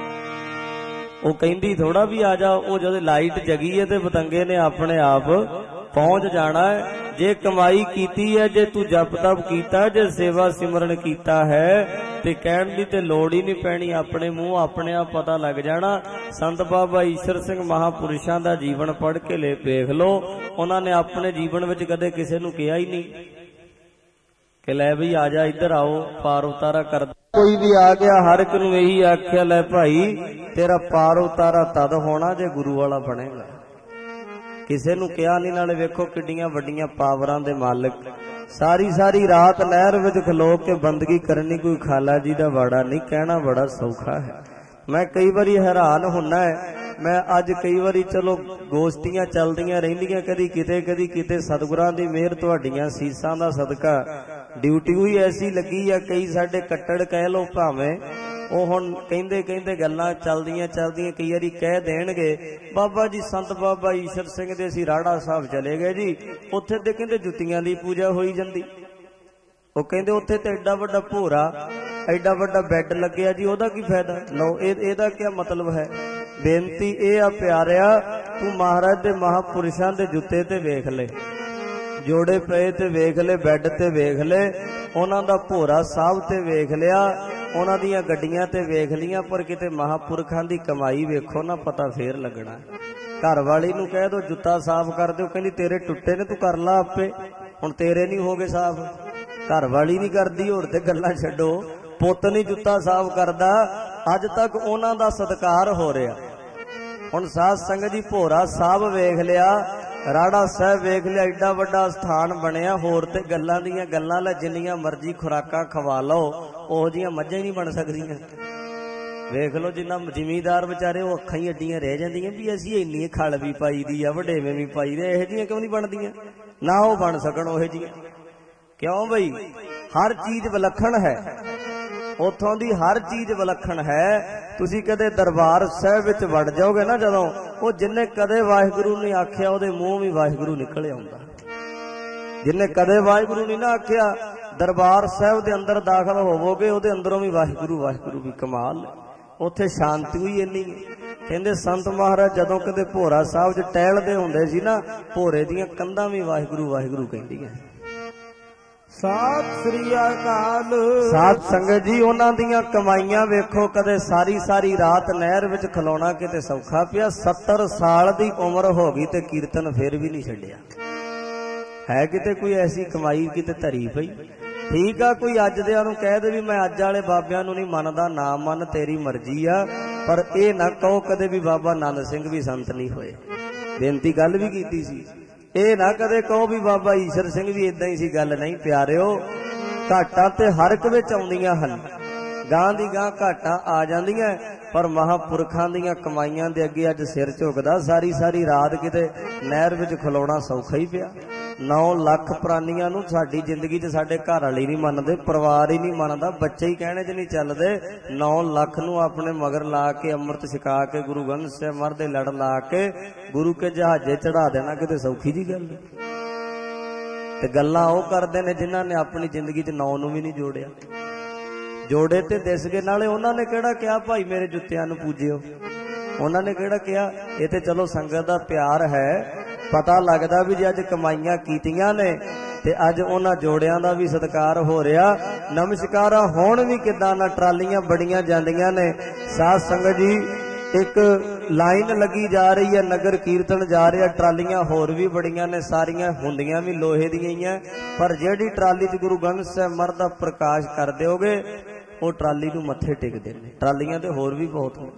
ਉਹ ਕਹਿੰਦੀ ਥੋੜਾ ਵੀ ਆ ਜਾ। ਉਹ ਜਦੋਂ ਲਾਈਟ ਜਗੀ ਹੈ ਤੇ ਪਤੰਗੇ ਨੇ ਆਪਣੇ ਆਪ ਪਹੁੰਚ ਜਾਣਾ ਹੈ। ਜੇ ਕਮਾਈ ਕੀਤੀ ਹੈ, ਜੇ ਤੂੰ ਜਪ ਤਪ ਕੀਤਾ, ਜੇ ਸੇਵਾ ਸਿਮਰਨ ਕੀਤਾ ਹੈ, ਤੇ ਕਹਿਣ ਦੀ ਤੇ ਲੋੜ ਹੀ ਨਹੀਂ ਪੈਣੀ, ਆਪਣੇ ਮੂੰਹ ਆਪਣੇ ਆਪ ਪਤਾ ਲੱਗ ਜਾਣਾ। ਸੰਤ ਬਾਬਾ ਈਸ਼ਰ ਸਿੰਘ ਮਹਾਪੁਰਸ਼ਾਂ ਦਾ ਜੀਵਨ ਪੜ੍ਹ ਕੇ ਵੇਖ ਲਓ, ਉਹਨਾਂ ਨੇ ਆਪਣੇ ਜੀਵਨ ਵਿੱਚ ਕਦੇ ਕਿਸੇ ਨੂੰ ਕਿਹਾ ਹੀ ਨਹੀਂ ਕਿ ਲੈ ਬਈ ਆ ਜਾ, ਇੱਧਰ ਆਓ, ਪਾਰ ਉਤਾਰਾ ਕਰ। ਕੋਈ ਵੀ ਆ ਗਿਆ ਹਰ ਇੱਕ ਨੂੰ ਇਹੀ ਆਖਿਆ, ਲੈ ਭਾਈ ਤੇਰਾ ਪਾਰ ਉਤਾਰਾ ਤਦ ਹੋਣਾ ਜੇ ਗੁਰੂ ਵਾਲਾ ਬਣੇਗਾ। ਕਿਸੇ ਨੂੰ ਕਿਹਾ ਨਹੀਂ। ਨਾਲੇ ਵੇਖੋ ਕਿੱਡੀਆਂ ਵੱਡੀਆਂ ਪਾਵਰਾਂ ਦੇ ਮਾਲਕ, ਸਾਰੀ ਰਾਤ ਨਹਿਰ ਵਿੱਚ ਖਲੋ ਕੇ ਬੰਦਗੀ ਕਰਨੀ ਕੋਈ ਖਾਲਾ ਜੀ ਦਾ ਵਾੜਾ ਨਹੀਂ। ਕਹਿਣਾ ਬੜਾ ਸੌਖਾ ਹੈ। ਮੈਂ ਕਈ ਵਾਰੀ ਹੈਰਾਨ ਹੁੰਨਾ ਹੈ। ਮੈਂ ਅੱਜ ਕਈ ਵਾਰੀ ਚਲੋ ਗੋਸ਼ਟੀਆਂ ਚੱਲਦੀਆਂ ਰਹਿੰਦੀਆਂ, ਕਦੀ ਕਿਤੇ ਸਤਿਗੁਰਾਂ ਦੀ ਮਿਹਰ, ਤੁਹਾਡੀਆਂ ਸੀਸਾਂ ਦਾ ਸਦਕਾ ਡਿਊਟੀ ਹੋਈ ਐਸੀ ਲੱਗੀ ਆ। ਕਈ ਸਾਡੇ ਕੱਟੜ ਕਹਿ ਲੋ ਭਾਵੇਂ, ਉਹ ਹੁਣ ਕਹਿੰਦੇ ਗੱਲਾਂ ਚੱਲਦੀਆਂ ਕਈ ਵਾਰੀ ਕਹਿ ਦੇਣਗੇ, ਬਾਬਾ ਜੀ ਸੰਤ ਬਾਬਾ ਈਸ਼ਰ ਸਿੰਘ ਦੇ ਅਸੀਂ ਰਾੜਾ ਸਾਹਿਬ ਚਲੇ ਗਏ ਜੀ, ਉੱਥੇ ਤੇ ਕਹਿੰਦੇ ਜੁੱਤੀਆਂ ਦੀ ਪੂਜਾ ਹੋਈ ਜਾਂਦੀ। ਉਹ ਕਹਿੰਦੇ ਉੱਥੇ ਤੇ ਐਡਾ ਵੱਡਾ ਭੋਰਾ, ਐਡਾ ਵੱਡਾ ਬੈੱਡ ਲੱਗਿਆ ਜੀ, ਉਹਦਾ ਕੀ ਫਾਇਦਾ? ਲਓ ਇਹਦਾ ਕੀ ਮਤਲਬ ਹੈ? ਬੇਨਤੀ ਇਹ ਆ ਪਿਆਰਿਆ, ਤੂੰ ਮਹਾਰਾਜ ਦੇ ਮਹਾਪੁਰਸ਼ਾਂ ਦੇ ਜੁੱਤੇ ਤੇ ਵੇਖ ਲੈ, ਜੋੜੇ ਪਏ ਤੇ ਵੇਖ ਲੈ, ਬੈੱਡ ਤੇ ਵੇਖ ਲੈ, ਉਹਨਾਂ ਦਾ ਭੋਰਾ ਸਾਹਿਬ ਤੇ ਵੇਖ ਲਿਆ, ਉਹਨਾਂ ਦੀਆਂ ਗੱਡੀਆਂ ਤੇ ਵੇਖ ਲੀਆਂ, ਪਰ ਕਿਤੇ ਮਹਾਪੁਰਖਾਂ ਦੀ ਕਮਾਈ ਵੇਖੋ ਨਾ, ਪਤਾ ਫੇਰ ਲੱਗਣਾ। ਘਰ ਵਾਲੀ ਨੂੰ ਕਹਿ ਦੋ ਜੁੱਤਾ ਸਾਫ਼ ਕਰ ਦਿਓ, ਕਹਿੰਦੀ ਤੇਰੇ ਟੁੱਟੇ ਨੇ, ਤੂੰ ਕਰ ਲਾ ਆਪੇ, ਹੁਣ ਤੇਰੇ ਨਹੀਂ ਹੋ ਗਏ ਸਾਫ਼। ਘਰ ਵਾਲੀ ਨਹੀਂ ਕਰਦੀ, ਹੋਰ ਤੇ ਗੱਲਾਂ ਛੱਡੋ, ਪੁੱਤ ਨਹੀਂ ਜੁੱਤਾ ਸਾਫ਼ ਕਰਦਾ। ਅੱਜ ਤੱਕ ਉਹਨਾਂ ਦਾ ਸਤਿਕਾਰ ਹੋ ਰਿਹਾ। ਹੁਣ ਸਾਧ ਸੰਗਤ ਜੀ ਭੋਰਾ ਸਾਹਿਬ ਵੇਖ ਲਿਆ, ਰਾੜਾ ਸਾਹਿਬ ਵੇਖ ਲਿਆ, ਐਡਾ ਵੱਡਾ ਸਥਾਨ ਬਣਿਆ, ਹੋਰ ਤੇ ਗੱਲਾਂ ਦੀਆਂ ਗੱਲਾਂ। ਲੈ ਜਿੰਨੀਆਂ ਮਰਜ਼ੀ ਖੁਰਾਕਾਂ ਖਵਾ ਲਓ, ਉਹੋ ਜਿਹੀਆਂ ਮੱਝਾਂ ਹੀ ਨਹੀਂ ਬਣ ਸਕਦੀਆਂ। ਵੇਖ ਲਓ ਜਿੰਨਾ ਜ਼ਿਮੀਦਾਰ ਵਿਚਾਰੇ, ਉਹ ਅੱਖਾਂ ਹੀ ਅੱਡੀਆਂ ਰਹਿ ਜਾਂਦੀਆਂ ਵੀ ਅਸੀਂ ਇੰਨੀ ਖਲ ਵੀ ਪਾਈ ਦੀ ਆ, ਵਡੇਵੇਂ ਵੀ ਪਾਈ ਦੇ, ਇਹੋ ਜਿਹੀਆਂ ਕਿਉਂ ਨਹੀਂ ਬਣਦੀਆਂ? ਨਾ ਉਹ ਬਣ ਸਕਣ ਉਹੋ ਜਿਹੀਆਂ। ਕਿਉਂ ਬਈ? ਹਰ ਚੀਜ਼ ਵਿਲੱਖਣ ਹੈ, ਉੱਥੋਂ ਦੀ ਹਰ ਚੀਜ਼ ਵਿਲੱਖਣ ਹੈ। ਤੁਸੀਂ ਕਦੇ ਦਰਬਾਰ ਸਾਹਿਬ ਵਿੱਚ ਵੜ ਜਾਓਗੇ ਨਾ, ਜਦੋਂ ਉਹ ਜਿੰਨੇ ਕਦੇ ਵਾਹਿਗੁਰੂ ਨਹੀਂ ਆਖਿਆ, ਉਹਦੇ ਮੂੰਹ ਵੀ ਵਾਹਿਗੁਰੂ ਨਿਕਲ ਆਉਂਦਾ। ਜਿੰਨੇ ਕਦੇ ਵਾਹਿਗੁਰੂ ਨਹੀਂ ਨਾ ਆਖਿਆ, ਦਰਬਾਰ ਸਾਹਿਬ ਦੇ ਅੰਦਰ ਦਾਖਲ ਹੋਵੋਗੇ, ਉਹਦੇ ਅੰਦਰੋਂ ਵੀ ਵਾਹਿਗੁਰੂ ਵਾਹਿਗੁਰੂ ਵੀ। ਕਮਾਲ, ਉੱਥੇ ਸ਼ਾਂਤੀ ਹੋਈ ਇੰਨੀ। ਕਹਿੰਦੇ ਸੰਤ ਮਹਾਰਾਜ ਜਦੋਂ ਕਦੇ ਭੋਰਾ ਸਾਹਿਬ 'ਚ ਟਹਿਲਦੇ ਹੁੰਦੇ ਸੀ ਨਾ, ਭੋਰੇ ਦੀਆਂ ਕੰਧਾਂ ਵੀ ਵਾਹਿਗੁਰੂ ਵਾਹਿਗੁਰੂ ਕਹਿੰਦੀਆਂ। ਸਤਿ ਸ੍ਰੀ ਅਕਾਲ। ਸਾਧ ਸੰਗਤ ਜੀ ਉਹਨਾਂ ਦੀਆਂ ਕਮਾਈਆਂ ਵੇਖੋ, ਕਦੇ ਸਾਰੀ ਰਾਤ ਨਹਿਰ ਵਿੱਚ ਖਲੋਣਾ ਕਿਤੇ ਸੌਖਾ ਪਿਆ। 70 ਸਾਲ ਦੀ ਉਮਰ ਹੋ ਗਈ ਤੇ ਕੀਰਤਨ ਫਿਰ ਵੀ ਨਹੀਂ ਛੱਡਿਆ। ਹੈ ਕਿਤੇ ਕੋਈ ਐਸੀ ਕਮਾਈ ਕਿਤੇ ਧਰੀ ਪਈ? ਠੀਕ ਆ, ਕੋਈ ਅੱਜ ਦਿਆਂ ਨੂੰ ਕਹਿ ਦੇ ਵੀ ਮੈਂ ਅੱਜ ਵਾਲੇ ਬਾਬਿਆਂ ਨੂੰ ਨਹੀਂ ਮੰਨਦਾ, ਨਾ ਮੰਨ, ਤੇਰੀ ਮਰਜ਼ੀ ਆ, ਪਰ ਇਹ ਨਾ ਕਹੋ ਕਦੇ ਵੀ ਬਾਬਾ ਆਨੰਦ ਸਿੰਘ ਵੀ ਸੰਤ ਨਹੀਂ ਹੋਏ। ਬੇਨਤੀ ਗੱਲ ਵੀ ਕੀਤੀ ਸੀ, ਇਹ ਨਾ ਕਦੇ ਕਹੋ ਵੀ ਬਾਬਾ ਈਸ਼ਰ ਸਿੰਘ ਵੀ ਇਦਾਂ ਹੀ ਸੀ। ਗੱਲ ਨਹੀਂ ਪਿਆਰਿਓ, ਘਾਟਾਂ ਤੇ ਹਰ ਇੱਕ ਵਿੱਚ ਆਉਂਦੀਆਂ ਹਨ, ਗਾਂ ਦੀ ਗਾਂ ਘਾਟਾਂ ਆ ਜਾਂਦੀਆਂ, ਪਰ ਮਹਾਪੁਰਖਾਂ ਦੀਆਂ ਕਮਾਈਆਂ ਦੇ ਅੱਗੇ ਅੱਜ ਸਿਰ ਝੁਕਦਾ। ਸਾਰੀ ਰਾਤ ਕਿਤੇ ਨਹਿਰ ਵਿੱਚ ਖਲੋਣਾ ਸੌਖਾ ਹੀ ਪਿਆ। 9 ਲੱਖ ਪ੍ਰਾਨੀਆਂ ਨੂੰ ਸਾਡੀ ਜ਼ਿੰਦਗੀ 'ਚ ਸਾਡੇ ਘਰ ਵਾਲੀ ਨਹੀਂ ਮੰਨਦੇ, ਪਰਿਵਾਰ ਹੀ ਨਹੀਂ ਮੰਨਦਾ, ਬੱਚੇ ਹੀ ਕਹਿਣੇ 'ਚ ਨਹੀਂ ਚੱਲਦੇ। 9 ਲੱਖ ਨੂੰ ਆਪਣੇ ਮਗਰ ਲਾ ਕੇ ਅੰਮ੍ਰਿਤ ਛਕਾ ਕੇ ਗੁਰੂ ਗ੍ਰੰਥ ਸਾਹਿਬ ਮਹਾਰਾਜ ਦੇ ਲੜ ਲਾ ਕੇ ਗੁਰੂ ਕੇ ਜਹਾਜ਼ੇ ਚੜਾ ਦੇਣਾ ਕਿਤੇ ਸੌਖੀ ਜੀ ਗੱਲ। ਤੇ ਗੱਲਾਂ ਉਹ ਕਰਦੇ ਨੇ ਜਿਨ੍ਹਾਂ ਨੇ ਆਪਣੀ ਜ਼ਿੰਦਗੀ 'ਚ 9 ਨੂੰ ਵੀ ਨਹੀਂ ਜੋੜਿਆ। ਜੋੜੇ ਤੇ ਦਿਸ ਗਏ, ਨਾਲੇ ਉਹਨਾਂ ਨੇ ਕਿਹੜਾ ਕਿਹਾ ਭਾਈ ਮੇਰੇ ਜੁੱਤਿਆਂ ਨੂੰ ਪੂਜਿਓ, ਉਹਨਾਂ ਨੇ ਕਿਹੜਾ ਕਿਹਾ। ਇਹ ਤੇ ਚਲੋ ਸੰਗਤ ਦਾ ਪਿਆਰ ਹੈ, ਪਤਾ ਲੱਗਦਾ ਵੀ ਜੇ ਅੱਜ ਕਮਾਈਆਂ ਕੀਤੀਆਂ ਨੇ ਤੇ ਅੱਜ ਉਹਨਾਂ ਜੋੜਿਆਂ ਦਾ ਵੀ ਸਤਿਕਾਰ ਹੋ ਰਿਹਾ। ਨਮਸਕਾਰਾਂ ਹੁਣ ਵੀ ਕਿੱਦਾਂ ਨਾ ਟਰਾਲੀਆਂ ਬੜੀਆਂ ਜਾਂਦੀਆਂ ਨੇ। ਸਾਧ ਸੰਗਤ ਜੀ ਇੱਕ ਲਾਈਨ ਲੱਗੀ ਜਾ ਰਹੀ ਹੈ, ਨਗਰ ਕੀਰਤਨ ਜਾ ਰਿਹਾ, ਟਰਾਲੀਆਂ ਹੋਰ ਵੀ ਬੜੀਆਂ ਨੇ, ਸਾਰੀਆਂ ਹੁੰਦੀਆਂ ਵੀ ਲੋਹੇ ਦੀਆਂ ਹੀ ਆ, ਪਰ ਜਿਹੜੀ ਟਰਾਲੀ 'ਚ ਗੁਰੂ ਗ੍ਰੰਥ ਸਾਹਿਬ ਮਹਾਰਾਜ ਦਾ ਪ੍ਰਕਾਸ਼ ਕਰ ਦਿਓਗੇ ਉਹ ਟਰਾਲੀ ਨੂੰ ਮੱਥੇ ਟੇਕਦੇ ਨੇ। ਟਰਾਲੀਆਂ ਤੇ ਹੋਰ ਵੀ ਬਹੁਤ ਨੇ,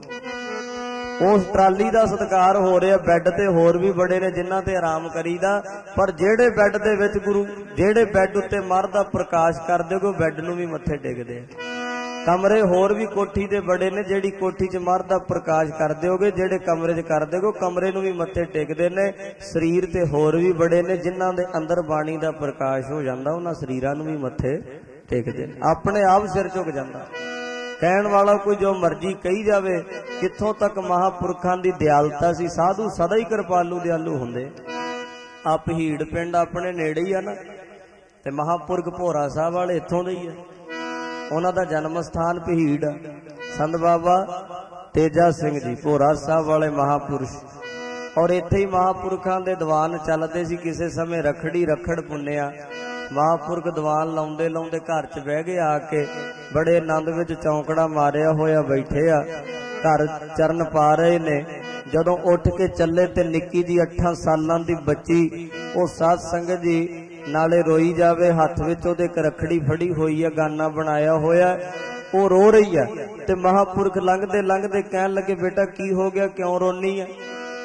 ਉਸ ਟਰਾਲੀ ਦਾ ਸਤਿਕਾਰ ਹੋ ਰਿਹਾ। ਬੈੱਡ ਤੇ ਹੋਰ ਵੀ ਬੜੇ ਨੇ ਜਿਨ੍ਹਾਂ ਤੇ ਆਰਾਮ ਕਰੀਦਾ, ਪਰ ਜਿਹੜੇ ਬੈੱਡ ਦੇ ਵਿੱਚ ਜਿਹੜੇ ਬੈੱਡ ਉੱਤੇ ਮਹਾਰਾਜ ਦਾ ਪ੍ਰਕਾਸ਼ ਕਰ ਦਿਓਗੇ ਉਹ ਬੈੱਡ ਨੂੰ ਵੀ ਮੱਥੇ ਟੇਕਦੇ ਆ। ਕਮਰੇ ਹੋਰ ਵੀ ਕੋਠੀ ਦੇ ਬੜੇ ਨੇ, ਜਿਹੜੀ ਕੋਠੀ 'ਚ ਮਹਾਰਾਜ ਦਾ ਪ੍ਰਕਾਸ਼ ਕਰ ਦਿਓਗੇ, ਜਿਹੜੇ ਕਮਰੇ 'ਚ ਕਰ ਦਿਓਗੇ ਕਮਰੇ ਨੂੰ ਵੀ ਮੱਥੇ ਟੇਕਦੇ ਨੇ। ਸਰੀਰ ਤੇ ਹੋਰ ਵੀ ਬੜੇ ਨੇ ਜਿਨ੍ਹਾਂ ਦੇ ਅੰਦਰ ਬਾਣੀ ਦਾ ਪ੍ਰਕਾਸ਼ ਹੋ ਜਾਂਦਾ, ਉਹਨਾਂ ਸਰੀਰਾਂ ਨੂੰ ਵੀ ਮੱਥੇ ਟੇਕਦੇ ਨੇ। ਆਪਣੇ ਆਪ ਸਿਰ ਝੁਕ ਜਾਂਦਾ। ਕਹਿਣ ਵਾਲਾ ਕੋਈ ਜੋ ਮਰਜ਼ੀ ਕਹੀ ਜਾਵੇ, ਕਿੱਥੋਂ ਤੱਕ ਮਹਾਂਪੁਰਖਾਂ ਦੀ ਦਿਆਲਤਾ ਸੀ। ਸਾਧੂ ਸਦਾ ਹੀ ਕਿਰਪਾਲੂ ਦਿਆਲੂ ਹੁੰਦੇ। ਆ ਪਹੀੜ ਪਿੰਡ ਆਪਣੇ ਨੇੜੇ ਹੀ ਆ ਨਾ, ਤੇ ਮਹਾਂਪੁਰਖ ਭੋਰਾ ਸਾਹਿਬ ਵਾਲੇ ਇੱਥੋਂ ਦੇ ਹੀ ਆ, ਉਹਨਾਂ ਦਾ ਜਨਮ ਸਥਾਨ ਪਹੀੜ ਆ। ਸੰਤ ਬਾਬਾ ਤੇਜਾ ਸਿੰਘ ਜੀ ਭੋਰਾ ਸਾਹਿਬ ਵਾਲੇ ਮਹਾਂਪੁਰਸ਼, ਔਰ ਇੱਥੇ ਹੀ ਮਹਾਂਪੁਰਖਾਂ ਦੇ ਦੀਵਾਨ ਚੱਲਦੇ ਸੀ। ਕਿਸੇ ਸਮੇਂ ਰਖੜੀ ਰਖੜ ਪੁੰਨਿਆ, ਮਹਾਂਪੁਰਖ ਦੀਵਾਨ ਲਾਉਂਦੇ ਲਾਉਂਦੇ ਘਰ 'ਚ ਬਹਿ ਗਏ ਆ ਕੇ, ਬੜੇ ਆਨੰਦ ਵਿੱਚ ਚੌਂਕੜਾ ਮਾਰਿਆ ਹੋਇਆ ਬੈਠੇ ਆ, ਘਰ ਚਰਨ ਪਾ ਰਹੇ ਨੇ। ਜਦੋਂ ਉੱਠ ਕੇ ਚੱਲੇ ਤੇ ਨਿੱਕੀ ਜੀ 8 ਸਾਲਾਂ ਦੀ ਬੱਚੀ, ਉਹ ਸਾਧ ਸੰਗਤ ਜੀ ਨਾਲੇ ਰੋਈ ਜਾਵੇ, ਹੱਥ ਵਿੱਚ ਉਹਦੇ ਇੱਕ ਰਖੜੀ ਫੜੀ ਹੋਈ ਆ, ਗਾਨਾ ਬਣਾਇਆ ਹੋਇਆ, ਉਹ ਰੋ ਰਹੀ ਆ। ਤੇ ਮਹਾਂਪੁਰਖ ਲੰਘਦੇ ਲੰਘਦੇ ਕਹਿਣ ਲੱਗੇ, ਬੇਟਾ ਕੀ ਹੋ ਗਿਆ, ਕਿਉਂ ਰੋਨੀ ਆ?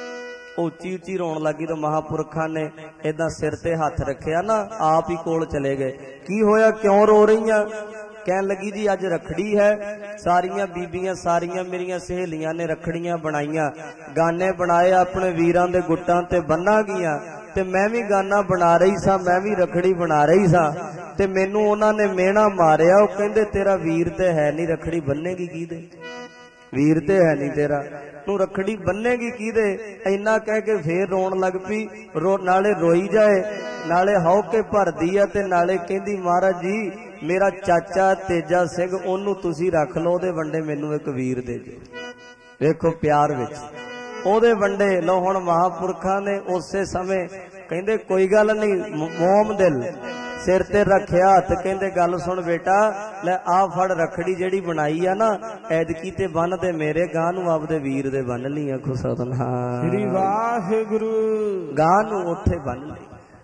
ਉੱਚੀ ਉੱਚੀ ਰੋਣ ਲੱਗੀ। ਤਾਂ ਮਹਾਂਪੁਰਖਾਂ ਨੇ ਏਦਾਂ ਸਿਰ ਤੇ ਹੱਥ ਰੱਖਿਆ ਨਾ, ਆਪ ਹੀ ਕੋਲ ਚਲੇ ਗਏ। ਕੀ ਹੋਇਆ, ਕਿਉਂ ਰੋ ਰਹੀਆਂ? ਕਹਿਣ ਲੱਗੀ ਜੀ ਅੱਜ ਰਖੜੀ ਹੈ, ਸਾਰੀਆਂ ਬੀਬੀਆਂ ਸਾਰੀਆਂ ਮੇਰੀਆਂ ਸਹੇਲੀਆਂ ਨੇ ਰਖੜੀਆਂ ਬਣਾਈਆਂ, ਗਾਨੇ ਬਣਾਏ, ਆਪਣੇ ਵੀਰਾਂ ਦੇ ਗੁੱਟਾਂ ਤੇ ਬੰਨਾ ਗਈਆਂ, ਤੇ ਮੈਂ ਵੀ ਗਾਨਾ ਬਣਾ ਰਹੀ ਸਾਂ, ਮੈਂ ਵੀ ਰਖੜੀ ਬਣਾ ਰਹੀ ਸਾਂ, ਤੇ ਮੈਨੂੰ ਉਹਨਾਂ ਨੇ ਮਿਹਣਾ ਮਾਰਿਆ। ਉਹ ਕਹਿੰਦੇ ਤੇਰਾ ਵੀਰ ਤੇ ਹੈ ਨਹੀਂ, ਰਖੜੀ ਬੰਨੇਗੀ ਕਿਹਦੇ? ਵੀਰ ਤੇ ਹੈ ਨਹੀਂ ਤੇਰਾ, ਤੂੰ ਰਖੜੀ ਬੰਨੇਗੀ ਕਿਹਦੇ? ਇੰਨਾ ਕਹਿ ਕੇ ਫੇਰ ਰੋਣ ਲੱਗ ਪਈ। ਨਾਲੇ ਰੋਈ ਜਾਏ, ਨਾਲੇ ਹੌਕੇ ਭਰਦੀ ਆ, ਤੇ ਨਾਲੇ ਕਹਿੰਦੀ ਮਹਾਰਾਜ ਜੀ ਮੇਰਾ ਚਾਚਾ ਤੇਜਾ ਸਿੰਘ, ਉਹਨੂੰ ਤੁਸੀਂ ਰੱਖ ਲਓ, ਉਹਦੇ ਵੰਡੇ ਮੈਨੂੰ ਇੱਕ ਵੀਰ ਦੇ ਦਿਓ। ਵੇਖੋ ਪਿਆਰ ਵਿੱਚ ਉਹਦੇ ਵੰਡੇ ਲਓ। ਹੁਣ ਮਹਾਂਪੁਰਖਾਂ ਨੇ ਉਸੇ ਸਮੇਂ ਕਹਿੰਦੇ ਕੋਈ ਗੱਲ ਨਹੀਂ, ਮੋਮ ਦਿਲ ਸਿਰ ਤੇ ਰੱਖਿਆ ਹੱਥ, ਕਹਿੰਦੇ ਗੱਲ ਸੁਣ ਬੇਟਾ, ਲੈ ਆ ਫੜ ਰਖੜੀ ਜਿਹੜੀ ਬਣਾਈ ਆ ਨਾ, ਐਦਕੀ ਤੇ ਬੰਨ ਤੇ ਮੇਰੇ ਗਾਂ ਨੂੰ ਆਪਦੇ ਵੀਰ ਦੇ ਬੰਨ ਲਈ। ਆਖੋ ਸਤਿਨਾਮ ਸ੍ਰੀ ਵਾਹਿਗੁਰੂ। ਗਾਂ ਨੂੰ ਉੱਥੇ ਬੰਨ ਲਈ।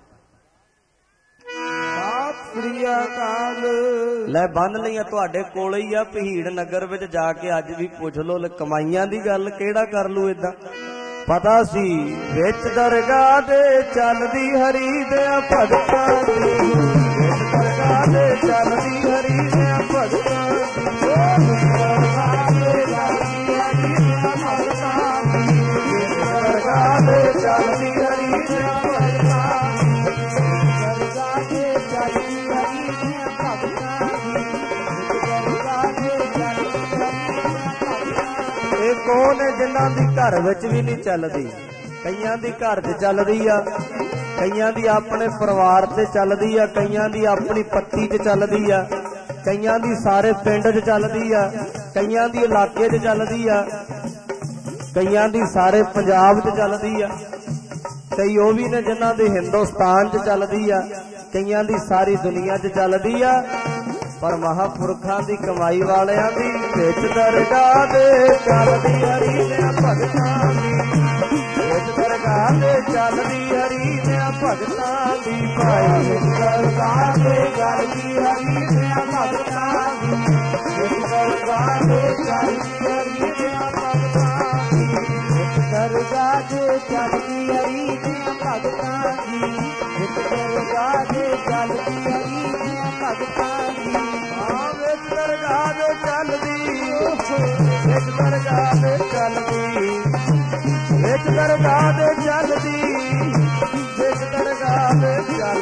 ਲੈ ਬੰਨ ਲਈਆਂ, ਤੁਹਾਡੇ ਕੋਲ ਹੀ ਆ ਪਹੀੜ ਨਗਰ ਵਿੱਚ ਜਾ ਕੇ ਅੱਜ ਵੀ ਪੁੱਛ ਲੋ। ਕਮਾਈਆਂ ਦੀ ਗੱਲ ਕਿਹੜਾ ਕਰ ਲੂ ਏਦਾਂ? ਪਤਾ ਸੀ ਵਿੱਚ ਦਰਗਾਹ ਦੇ ਚੱਲਦੀ ਹਰੀ ਦੇ ਭਗਤਾਂ ਦੀ, ਵਿੱਚ ਦਰਗਾਹ ਦੇ ਚੱਲਦੀ ਹਰੀ ਦੇ ਭਗਤਾਂ ਦੀ, ਦਰਗਾਹ ਦੇ ਚੱਲਦੀ ਹਰੀ ਦੇ ਭਗਤਾਂ ਦੀ, ਦਰਗਾਹ ਦੇ ਚੱਲਦੀ ਹਰੀ ਦੇ ਭਗਤਾਂ ਦੀ, ਦਰਗਾਹ ਦੇ ਚੱਲਦੀ ਹਰੀ ਦੇ ਭਗਤਾਂ ਦੀ, ਦਰਗਾਹ ਦੇ ਚੱਲਦੀ ਹਰੀ ਦੇ ਭਗਤਾਂ। ਇਹ ਕੌਣ ਹੈ ਜਿਨ੍ਹਾਂ ਦੀ ਘਰ ਵਿੱਚ ਵੀ ਨਹੀਂ ਚੱਲਦੀ? ਕਈਆਂ ਦੀ ਘਰ 'ਚ ਚੱਲਦੀ ਆ, ਕਈਆਂ ਦੀ ਆਪਣੇ ਪਰਿਵਾਰ ਤੇ ਚੱਲਦੀ ਆ, ਕਈਆਂ ਦੀ ਆਪਣੀ ਪੱਤੀ 'ਚ ਚੱਲਦੀ ਆ, ਕਈਆਂ ਦੀ ਸਾਰੇ ਪਿੰਡ 'ਚ ਚੱਲਦੀ ਆ, ਕਈਆਂ ਦੀ ਇਲਾਕੇ 'ਚ ਚੱਲਦੀ ਆ, ਕਈਆਂ ਦੀ ਸਾਰੇ ਪੰਜਾਬ 'ਚ ਚੱਲਦੀ ਆ, ਕਈ ਉਹ ਵੀ ਨੇ ਜਿਨ੍ਹਾਂ ਦੀ ਹਿੰਦੁਸਤਾਨ 'ਚ ਚੱਲਦੀ ਆ, ਕਈਆਂ ਦੀ ਸਾਰੀ ਦੁਨੀਆ 'ਚ ਚੱਲਦੀ ਆ। ਪਰ ਮਹਾਂਪੁਰਖਾਂ ਦੀ ਕਮਾਈ ਵਾਲਿਆਂ ਦੀ ਵਿੱਚ ਦਰਗਾਹ ਦੇ ਚੱਲਦੀ ਹਰੀ ਦੇ ਭਗਤਾਂ ਦੀ, ਵਿੱਚ ਦਰਗਾਹ ਦੇ ਚੱਲਦੀ ਹਰੀ ਦੇ ਭਗਤਾਂ ਦੀ, ਭਾਈ ਵਿੱਚ ਦਰਗਾਹ ਦੇ ਚੱਲਦੀ ਹਰੀ ਦੇ ਭਗਤਾਂ ਦੀ, ਵਿੱਚ ਦਰਗਾਹ ਦੇ ਚੱਲਦੀ ਹਰੀ ਦੇ ਭਗਤਾਂ ਦੀ, ਵਿੱਚ ਦਰਗਾਹ ਦੇ ਚੱਲਦੀ ਹਰੀ ਦੇ ਭਗਤਾਂ ਦੀ, ਵਿੱਚ ਦਰਗਾਹ ਦੇ ਚੱਲਦੀ ਹਰੀ ਦੇ ਭਗਤਾਂ ਦੀ। ਵਿੱਚ ਦਰਗਾਹ ਦੇ ਚੱਲਦੀ, ਵਿੱਚ ਦਰਗਾਹ ਦੇ ਚੱਲਦੀ, ਵਿੱਚ ਦਰਗਾਹ ਦੇ ਚੱਲਦੀ, ਵਿੱਚ ਦਰਗਾਹ ਦੇ ਚੱਲਦੀ।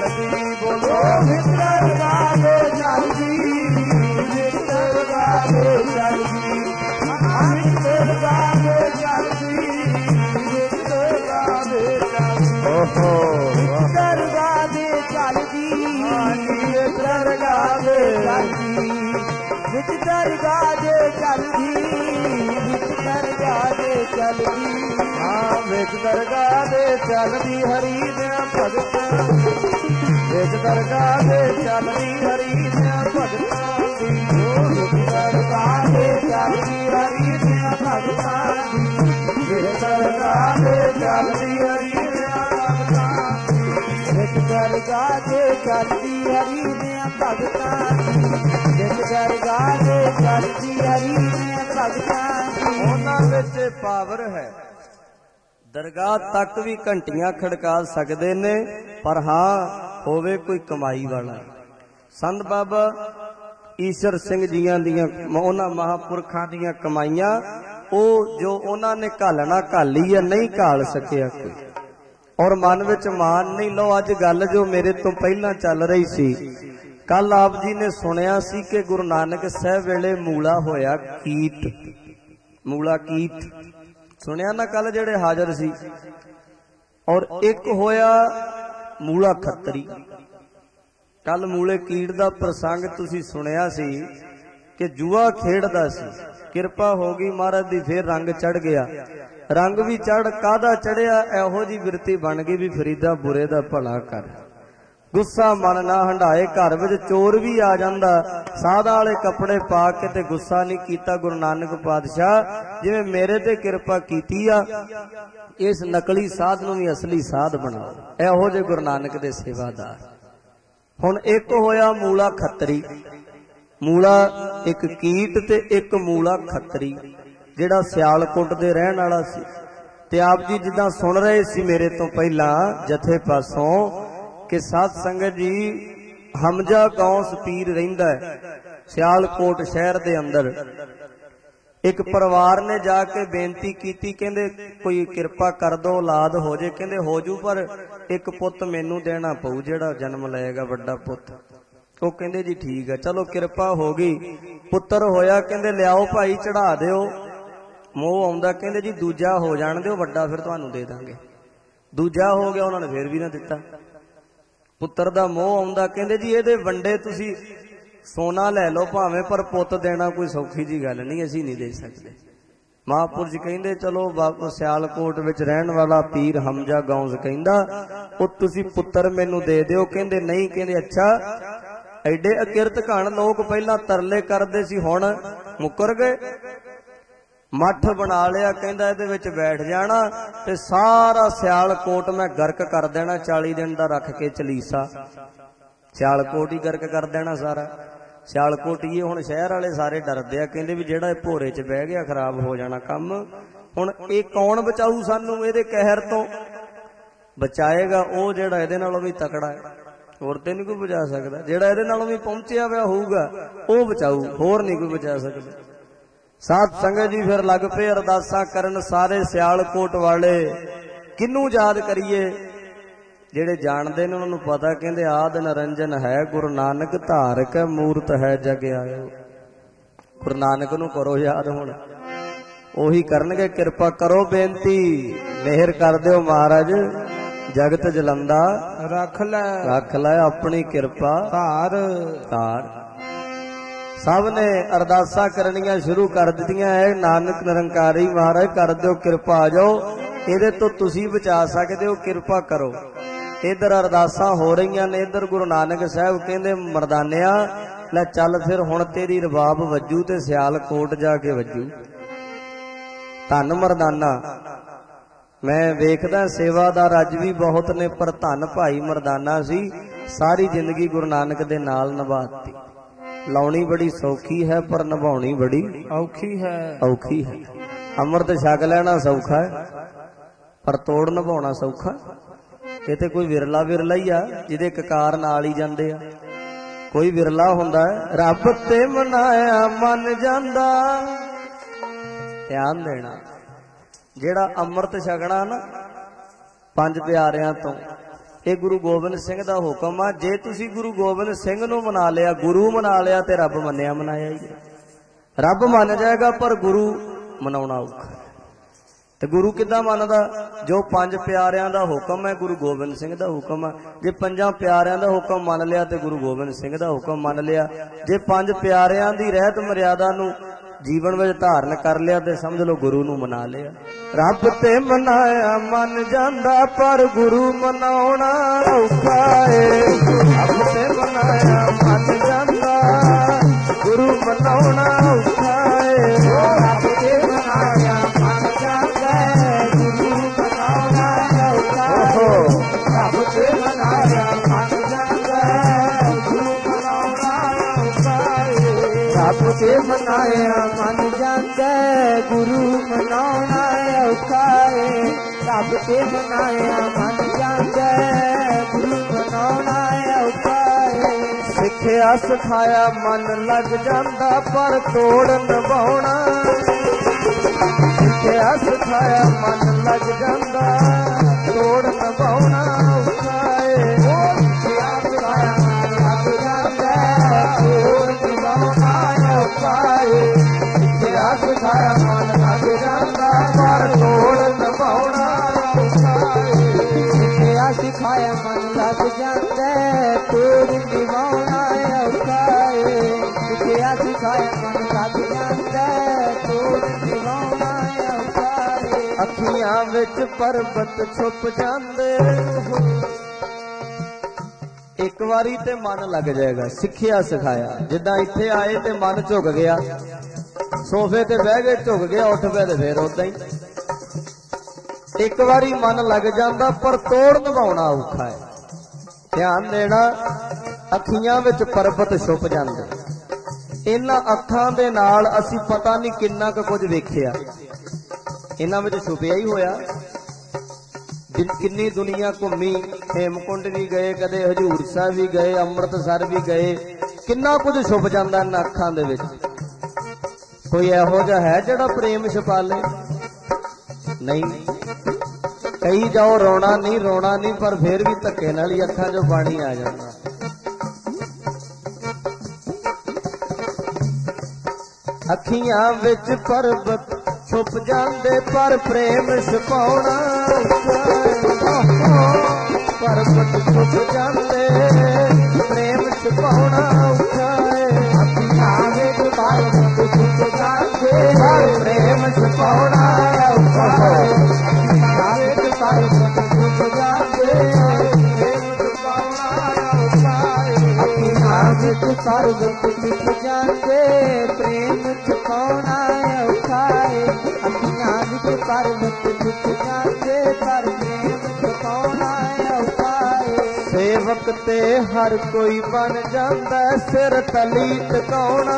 ਦਰਗਾਹ ਦੇ ਚੱਲਦੀ ਦਰਗਾਹ ਦੇ ਚੱਲਦੀ ਵਿੱਚ ਦਰਗਾਹ ਦੇ ਚੱਲਦੀ ਵਿੱਚ ਦਰਗਾਹ ਦੇ ਚੱਲਦੀ ਵਿੱਚ ਦਰਗਾਹ ਦੇ ਚੱਲਦੀ ਹਰੀ ਦੇ ਭਗਤਾਂ ਵਿੱਚ ਦਰਗਾਹ ਦੇ ਚੱਲਦੀ ਹਰੀ ਦੇ ਭਗਤਾਂ ਦੀ ਵਿੱਚ ਦਰਗਾਹ ਦੇ ਚੱਲਦੀ ਹਰੀ ਦੇ ਭਗਤਾਂ ਦੀ ਵਿੱਚ ਦਰਗਾਹ ਦੇ ਚੱਲਦੀ ਹਰੀ ਦੇ ਭਗਤਾਂ ਦੀ ਵਿੱਚ ਦਰਗਾਹ ਦੇ ਚੱਲਦੀ ਹਰੀ ਦੇ ਭਗਤਾਂ ਦੀ ਵਿੱਚ ਦਰਗਾਹ ਦੇ ਚੱਲਦੀ ਹਰੀ ਦੇ ਭਗਤਾਂ ਦੀ। ਉਹਨਾਂ ਵਿੱਚ ਪਾਵਰ ਹੈ। ਦਰਗਾਹ ਤੱਕ ਵੀ ਘੰਟੀਆਂ ਖੜਕਾ ਸਕਦੇ ਨੇ, ਪਰ ਹਾਂ ਹੋਵੇ ਕੋਈ ਕਮਾਈ ਵਾਲਾ। ਸੰਤ ਬਾਬਾ ਈਸ਼ਰ ਸਿੰਘ ਜੀਆਂ ਦੀਆਂ ਉਹਨਾਂ ਮਹਾਂਪੁਰਖਾਂ ਦੀਆਂ ਕਮਾਈਆਂ ਉਹ ਜੋ ਉਹਨਾਂ ਨੇ ਘਾਲਣਾ ਘਾਲੀ ਹੈ, ਨਹੀਂ ਘਾਲ ਸਕਿਆ ਕੋਈ, ਔਰ ਮਨ ਵਿੱਚ ਮਾਨ ਨਹੀਂ। ਲਓ ਅੱਜ ਗੱਲ ਜੋ ਮੇਰੇ ਤੋਂ ਪਹਿਲਾਂ ਚੱਲ ਰਹੀ ਸੀ, ਕੱਲ ਆਪ ਜੀ ਨੇ ਸੁਣਿਆ ਸੀ ਕਿ ਗੁਰੂ ਨਾਨਕ ਸਾਹਿਬ ਵੇਲੇ ਮੂਲਾ ਹੋਇਆ ਕੀਟ, ਮੂਲਾ ਕੀਟ ਸੁਣਿਆ ਨਾ ਕੱਲ ਜਿਹੜੇ ਹਾਜ਼ਰ ਸੀ, ਔਰ ਇੱਕ ਹੋਇਆ ਮੂਲਾ ਖੱਤਰੀ। ਕੱਲ ਮੂਲੇ ਕੀਟ ਦਾ ਪ੍ਰਸੰਗ ਤੁਸੀਂ ਸੁਣਿਆ ਸੀ ਕਿ ਜੂਆ ਖੇਡਦਾ ਸੀ, ਕਿਰਪਾ ਹੋ ਗਈ ਮਹਾਰਾਜ ਦੀ, ਫੇਰ ਰੰਗ ਚੜ ਗਿਆ। ਰੰਗ ਵੀ ਚੜ ਕਾਹਦਾ ਚੜਿਆ, ਇਹੋ ਜੀ ਬਿਰਤੀ ਬਣ ਗਈ ਵੀ ਫਰੀਦਾ ਬੁਰੇ ਦਾ ਭਲਾ ਕਰ। ਗੁੱਸਾ ਮਨ ਨਾ ਹੰਡਾਏ, ਘਰ ਵਿੱਚ ਚੋਰ ਵੀ ਆ ਜਾਂਦਾ, ਸਾਧਾਂ ਵਾਲੇ ਕੱਪੜੇ ਪਾ ਕੇ ਤੇ ਗੁੱਸਾ ਨਹੀਂ ਕੀਤਾ। ਗੁਰੂ ਨਾਨਕ ਪਾਤਸ਼ਾਹ ਜਿਵੇਂ ਮੇਰੇ ਤੇ ਕਿਰਪਾ ਕੀਤੀ ਆ, ਇਸ ਨਕਲੀ ਸਾਧ ਨੂੰ ਵੀ ਅਸਲੀ ਸਾਧ ਬਣਾਓ। ਇਹੋ ਜਿਹੇ ਗੁਰੂ ਨਾਨਕ ਦੇ ਸੇਵਾਦਾਰ। ਹੁਣ ਇੱਕ ਹੋਇਆ ਮੂਲਾ ਖੱਤਰੀ, ਮੂਲਾ ਇੱਕ ਕੀਟ ਤੇ ਇੱਕ ਮੂਲਾ ਖੱਤਰੀ ਜਿਹੜਾ ਸਿਆਲਕੋਟ ਦੇ ਰਹਿਣ ਵਾਲਾ ਸੀ। ਤੇ ਆਪ ਜੀ ਜਿੱਦਾਂ ਸੁਣ ਰਹੇ ਸੀ ਮੇਰੇ ਤੋਂ ਪਹਿਲਾਂ ਜਥੇ ਪਾਸੋਂ ਕਿ ਸਾਧ ਸੰਗਤ ਜੀ ਹਮਜਾ ਗੌਸ ਪੀਰ ਰਹਿੰਦਾ ਹੈ ਸਿਆਲਕੋਟ ਸ਼ਹਿਰ ਦੇ ਅੰਦਰ। ਇੱਕ ਪਰਿਵਾਰ ਨੇ ਜਾ ਕੇ ਬੇਨਤੀ ਕੀਤੀ, ਕਹਿੰਦੇ ਕੋਈ ਕਿਰਪਾ ਕਰ ਦੋ, ਔਲਾਦ ਹੋ ਜੇ। ਕਹਿੰਦੇ ਹੋ ਜੂ, ਪਰ ਇੱਕ ਪੁੱਤ ਮੈਨੂੰ ਦੇਣਾ ਪਊ ਜਿਹੜਾ ਜਨਮ ਲਏਗਾ, ਵੱਡਾ ਪੁੱਤ। ਉਹ ਕਹਿੰਦੇ ਜੀ ਠੀਕ ਹੈ, ਚਲੋ ਕਿਰਪਾ ਹੋ ਗਈ, ਪੁੱਤਰ ਹੋਇਆ। ਕਹਿੰਦੇ ਲਿਆਓ ਭਾਈ ਚੜਾ ਦਿਓ। ਮੋਹ ਆਉਂਦਾ, ਕਹਿੰਦੇ ਜੀ ਦੂਜਾ ਹੋ ਜਾਣ ਦਿਓ, ਵੱਡਾ ਫਿਰ ਤੁਹਾਨੂੰ ਦੇ ਦਾਂਗੇ। ਦੂਜਾ ਹੋ ਗਿਆ, ਉਹਨਾਂ ਨੇ ਫੇਰ ਵੀ ਨਾ ਦਿੱਤਾ। ਪੁੱਤਰ ਦਾ ਮੋਹ ਆਉਂਦਾ, ਕਹਿੰਦੇ ਜੀ ਇਹਦੇ ਵੰਡੇ ਤੁਸੀਂ ਸੋਨਾ ਲੈ ਲਓ ਭਾਵੇਂ, ਪਰ ਪੁੱਤ ਦੇਣਾ ਕੋਈ ਸੌਖੀ ਜੀ ਗੱਲ ਨਹੀਂ, ਅਸੀਂ ਨਹੀਂ ਦੇ ਸਕਦੇ। ਮਹਾਂਪੁਰਸ਼ ਕਹਿੰਦੇ ਚਲੋ ਬਾਪੂ ਸਿਆਲਕੋਟ ਵਿੱਚ ਰਹਿਣ ਵਾਲਾ ਪੀਰ ਹਮਜਾ ਗੌਸ ਕਹਿੰਦਾ ਉਹ ਤੁਸੀਂ ਪੁੱਤਰ ਮੈਨੂੰ ਦੇ ਦਿਓ। ਕਹਿੰਦੇ ਨਹੀਂ। ਕਹਿੰਦੇ ਅੱਛਾ, ਐਡੇ ਅਕਿਰਤ ਘਣ ਲੋਕ ਪਹਿਲਾਂ ਤਰਲੇ ਕਰਦੇ ਸੀ, ਹੁਣ ਮੁੱਕਰ ਗਏ। ਮੱਠ ਬਣਾ ਲਿਆ, ਕਹਿੰਦਾ ਇਹਦੇ ਵਿੱਚ ਬੈਠ ਜਾਣਾ ਤੇ ਸਾਰਾ ਸਿਆਲਕੋਟ ਮੈਂ ਗਰਕ ਕਰ ਦੇਣਾ, 40 ਦਿਨ ਦਾ ਰੱਖ ਕੇ ਚਲੀਸਾ। ਸਿਆਲਕੋਟ ਹੀ ਗਰਕ ਕਰ ਦੇਣਾ ਸਾਰਾ। ਸਿਆਲਕੋਟ ਹੀ ਹੁਣ ਸ਼ਹਿਰ ਵਾਲੇ ਸਾਰੇ ਡਰਦੇ ਆ, ਕਹਿੰਦੇ ਵੀ ਜਿਹੜਾ ਇਹ ਭੋਰੇ 'ਚ ਬਹਿ ਗਿਆ ਖਰਾਬ ਹੋ ਜਾਣਾ ਕੰਮ। ਹੁਣ ਇਹ ਕੌਣ ਬਚਾਊ ਸਾਨੂੰ ਇਹਦੇ ਕਹਿਰ ਤੋਂ? ਬਚਾਏਗਾ ਉਹ ਜਿਹੜਾ ਇਹਦੇ ਨਾਲੋਂ ਵੀ ਤਕੜਾ ਹੈ, ਹੋਰ ਤੇ ਨਹੀਂ ਕੋਈ ਬਚਾ ਸਕਦਾ। ਜਿਹੜਾ ਇਹਦੇ ਨਾਲੋਂ ਵੀ ਪਹੁੰਚਿਆ ਹੋਇਆ ਹੋਊਗਾ ਉਹ ਬਚਾਊ, ਹੋਰ ਨਹੀਂ ਕੋਈ ਬਚਾ ਸਕਦਾ। ਸਾਧ ਸੰਗਤ ਜੀ ਫਿਰ ਲੱਗ ਪਏ ਅਰਦਾਸਾਂ ਕਰਨ ਸਾਰੇ ਸਿਆਲਕੋਟ ਵਾਲੇ। ਕਿਹਨੂੰ ਯਾਦ ਕਰੀਏ? ਜਿਹੜੇ ਜਾਣਦੇ ਨੇ ਉਹਨਾਂ ਨੂੰ ਪਤਾ, ਕਹਿੰਦੇ ਆਦ ਨਿਰੰਜਨ ਹੈ ਗੁਰੂ ਨਾਨਕ, ਧਾਰਕ ਮੂਰਤ ਹੈ ਜਗ ਆਇਓ। ਗੁਰੂ ਨਾਨਕ ਨੂੰ ਕਰੋ ਯਾਦ, ਹੁਣ ਉਹੀ ਕਰਨਗੇ। ਕਿਰਪਾ ਕਰੋ, ਬੇਨਤੀ ਮਿਹਰ ਕਰ ਦਿਓ ਮਹਾਰਾਜ, ਜਗਤ ਜਲੰਦਾ ਰੱਖ ਲੈ ਆਪਣੀ ਕਿਰਪਾ ਧਾਰ ਧਾਰ। ਸਭ ਨੇ ਅਰਦਾਸਾਂ ਕਰਨੀਆਂ ਸ਼ੁਰੂ ਕਰ ਦਿੱਤੀਆਂ। ਹੈ ਨਾਨਕ ਨਿਰੰਕਾਰੀ ਮਹਾਰਾਜ ਕਰ ਦਿਓ ਕਿਰਪਾ, ਆ ਜਾਓ, ਇਹਦੇ ਤੋਂ ਤੁਸੀਂ ਬਚਾ ਸਕਦੇ ਹੋ, ਕਿਰਪਾ ਕਰੋ। ਇੱਧਰ ਅਰਦਾਸਾਂ ਹੋ ਰਹੀਆਂ ਨੇ, ਇੱਧਰ ਗੁਰੂ ਨਾਨਕ ਸਾਹਿਬ ਕਹਿੰਦੇ ਮਰਦਾਨਿਆ ਲੈ ਚੱਲ ਫਿਰ ਹੁਣ ਤੇਰੀ ਰਬਾਬ ਵੱਜੂ ਤੇ ਸਿਆਲਕੋਟ ਜਾ ਕੇ ਵੱਜੂ। ਧੰਨ ਮਰਦਾਨਾ। ਮੈਂ ਵੇਖਦਾ ਸੇਵਾਦਾਰ ਅੱਜ ਵੀ ਬਹੁਤ ਨੇ, ਪਰ ਧੰਨ ਭਾਈ ਮਰਦਾਨਾ ਸੀ, ਸਾਰੀ ਜ਼ਿੰਦਗੀ ਗੁਰੂ ਨਾਨਕ ਦੇ ਨਾਲ ਨਿਭਾਤੀ। ਲਾਉਣੀ ਬੜੀ ਸੌਖੀ ਹੈ ਪਰ ਨਿਭਾਉਣੀ ਬੜੀ ਔਖੀ ਹੈ। ਅੰਮ੍ਰਿਤ ਛਕ ਲੈਣਾ ਸੌਖਾ ਹੈ ਪਰ ਤੋੜ ਨਿਭਾਉਣਾ ਸੌਖਾ। ਇਹ ਤੇ ਕੋਈ ਵਿਰਲਾ ਹੀ ਆ ਜਿਹਦੇ ਕਕਾਰ ਨਾਲ ਹੀ ਜਾਂਦੇ ਆ, ਕੋਈ ਵਿਰਲਾ ਹੁੰਦਾ ਹੈ। ਰੱਬ ਤੇ ਮਨਾਇਆ ਮੰਨ ਜਾਂਦਾ। ਧਿਆਨ ਦੇਣਾ, ਜਿਹੜਾ ਅੰਮ੍ਰਿਤ ਛਕਣਾ ਨਾ 5 ਪਿਆਰਿਆਂ ਤੋਂ, ਇਹ ਗੁਰੂ ਗੋਬਿੰਦ ਸਿੰਘ ਦਾ ਹੁਕਮ ਆ। ਜੇ ਤੁਸੀਂ ਗੁਰੂ ਗੋਬਿੰਦ ਸਿੰਘ ਨੂੰ ਮਨਾ ਲਿਆ, ਗੁਰੂ ਮਨਾ ਲਿਆ, ਤੇ ਰੱਬ ਮੰਨਿਆ ਮਨਾਇਆ ਹੀ। ਰੱਬ ਮੰਨ ਜਾਏਗਾ ਪਰ ਗੁਰੂ ਮਨਾਉਣਾ ਔਖਾ। ਤੇ ਗੁਰੂ ਕਿੱਦਾਂ ਮੰਨਦਾ? ਜੋ ਪੰਜ ਪਿਆਰਿਆਂ ਦਾ ਹੁਕਮ ਹੈ ਗੁਰੂ ਗੋਬਿੰਦ ਸਿੰਘ ਦਾ ਹੁਕਮ ਹੈ। ਜੇ ਪੰਜਾਂ ਪਿਆਰਿਆਂ ਦਾ ਹੁਕਮ ਮੰਨ ਲਿਆ ਤੇ ਗੁਰੂ ਗੋਬਿੰਦ ਸਿੰਘ ਦਾ ਹੁਕਮ ਮੰਨ ਲਿਆ। ਜੇ ਪੰਜ ਪਿਆਰਿਆਂ ਦੀ ਰਹਿਤ ਮਰਿਆਦਾ ਨੂੰ ਜੀਵਨ ਵਿੱਚ ਧਾਰਨ ਕਰ ਲਿਆ ਤੇ ਸਮਝ ਲਓ ਗੁਰੂ ਨੂੰ ਮਨਾ ਲਿਆ। ਰੱਬ ਤੇ ਮਨਾਇਆ ਮੰਨ ਜਾਂਦਾ ਪਰ ਗੁਰੂ ਮਨਾਉਣਾ ਔਖਾ ਏ। ਰੱਬ ਤੇ ਮਨਾਇਆ ਮੰਨ ਜਾਂਦਾ ਗੁਰੂ ਮਨਾਉਣਾ ਔਖਾ ਏ। ਰੱਬ ਤੇ ਮਨਾਇਆ ਮੰਨ ਜਾਂਦਾ ਗੁਰੂ ਮਨਾਉਣਾ ਔਖਾ ਏ। ਰੱਬ ਤੇ ਮਨਾਇਆ ਮੰਨ ਜਾਂਦਾ ਗੁਰੂ ਮਨਾਉਣਾ ਔਖਾ ਏ। ਰੱਬ ਤੇ ਮਨਾਇਆ ਮੰਨ ਜਾਂਦਾ ਗੁਰੂ ਮਨਾਉਣਾ ਔਖਾ ਏ। ਰੱਬ ਤੇ ਮਨਾਇਆ ਮੰਨ ਜਾਂਦਾ ਗੁਰੂ ਮਨਾਉਣਾ ਔਖਾ ਏ। ਸਿੱਖਿਆ ਸਿਖਾਇਆ ਮਨ ਲੱਗ ਜਾਂਦਾ ਪਰ ਤੋੜ ਨਿਭਾਉਣਾ। ਸਿੱਖਿਆ ਸਿਖਾਇਆ ਮਨ ਲੱਗ ਜਾਂਦਾ ਤੋੜ ਨਿਭਾਉਣਾ ਔਖਾ ਏ। ਸਿੱਖਿਆ ਸਿਖਾਇਆ ਮਨ ਲੱਗ ਜਾਂਦਾ ਤੋੜ ਨਿਭਾਉਣਾ ਔਖਾ ਏ। ਸਿੱਖਿਆ ਸਿਖਾਇਆ ਮਨ ਲੱਗ ਜਾਂਦਾ ਪਰ ਤੋੜ ਨਿਭਾਉਣਾ ਔਖਾ ਏ। ਸਿੱਖਿਆ ਸਿਖਾਇਆ ਮਨ ਲੱਗ ਜਾਂਦਾ ਤੋੜ ਨਿਭਾਉਣਾ ਔਖਾ ਏ। ਸਿੱਖਿਆ ਸਿਖਾਇਆ ਮਨ ਲੱਗ ਜਾਂਦਾ ਤੋੜ ਨਿਭਾਉਣਾ ਔਖਾ ਏ। ਅੱਖੀਆਂ ਵਿੱਚ ਪਰਬਤ ਛੁਪ ਜਾਂਦੇ। ਇੱਕ ਵਾਰੀ ਤੇ ਮਨ ਲੱਗ ਜਾਏਗਾ। ਸਿੱਖਿਆ ਸਿਖਾਇਆ ਜਿੱਦਾਂ ਇੱਥੇ ਆਏ ਤੇ ਮਨ ਝੁਕ ਗਿਆ, ਸੋਫੇ ਤੇ ਬਹਿ ਗਏ ਝੁਕ ਗਿਆ, ਉੱਠ ਪਿਆ ਤੇ ਫੇਰ ਉਦਾਂ ਹੀ। ਇੱਕ ਵਾਰੀ ਮਨ ਲੱਗ ਜਾਂਦਾ ਪਰ ਤੋੜ ਨਿਭਾਉਣਾ ਔਖਾ ਹੈ। ਧਿਆਨ ਦੇਣਾ, ਅੱਖੀਆਂ ਵਿੱਚ ਪਰਬਤ ਛੁਪ ਜਾਂਦੇ। ਇਹਨਾਂ ਅੱਖਾਂ ਦੇ ਨਾਲ ਅਸੀਂ ਪਤਾ ਨਹੀਂ ਕਿੰਨਾ ਕੁ ਕੁਝ ਵੇਖਿਆ, ਇਹਨਾਂ ਵਿੱਚ ਛੁਪਿਆ ਹੀ ਹੋਇਆ। ਕਿੰਨੀ ਦੁਨੀਆ ਘੁੰਮੀ, ਹੇਮਕੁੰਡ ਵੀ ਗਏ, ਕਦੇ ਹਜੂਰ ਸਾਹਿਬ ਵੀ ਗਏ, ਅੰਮ੍ਰਿਤਸਰ ਵੀ ਗਏ, ਕਿੰਨਾ ਕੁਝ ਛੁਪ ਜਾਂਦਾ ਇਹਨਾਂ ਅੱਖਾਂ ਦੇ ਵਿੱਚ। ਕੋਈ ਇਹੋ ਜਿਹਾ ਹੈ ਜਿਹੜਾ ਪ੍ਰੇਮ ਛੁਪਾ ਲੇ? ਨਹੀਂ। ਕਈ ਜਾਓ ਰੋਣਾ ਨਹੀਂ, ਪਰ ਫੇਰ ਵੀ ਧੱਕੇ ਨਾਲ ਹੀ ਅੱਖਾਂ 'ਚੋਂ ਪਾਣੀ ਆ ਜਾਂਦਾ। ਅੱਖੀਆਂ ਵਿੱਚ ਪਰਬਤ ਛੁਪ ਜਾਂਦੇ ਪਰ ਪ੍ਰੇਮ ਛੁਪਾਉਣਾ ਪਰਬਤ ਛੁਪ ਜਾਂਦੇ ਪ੍ਰੇਮ ਛੁਪਾਉਣਾ ਔਖਾ ਏ। ਅੱਖੀਆਂ ਵਿੱਚ ਪਰਬਤ ਛੁਪ ਜਾਂਦੇ ਪਰ ਪ੍ਰੇਮ ਛੁਪਾਉਣਾ ਔਖਾ ਏ। ਅੱਖੀਆਂ ਵਿੱਚ ਪਰਬਤ ਛੁਪ ਜਾਂਦੇ ਪ੍ਰੇਮ ਛੁਪਾਉਣਾ ਔਖਾ ਏ। ਅੱਖੀਆਂ ਵਿੱਚ ਪਰਬਤ ਛੁਪ ਜਾਂਦੇ ਪ੍ਰੇਮ ਛੁਪਾਉਣਾ ਔਖਾ ਏ। ਅੱਖੀਆਂ ਵਿੱਚ ਪਰਬਤ ਛੁਪ ਜਾਂਦੇ ਪਰ ਪ੍ਰੇਮ ਛੁਪਾਉਣਾ ਔਖਾ ਏ। ਸੇਵਕ ਤੇ ਹਰ ਕੋਈ ਬਣ ਜਾਂਦਾ ਸਿਰ ਤਲੀ ਟਿਕਾਉਣਾ।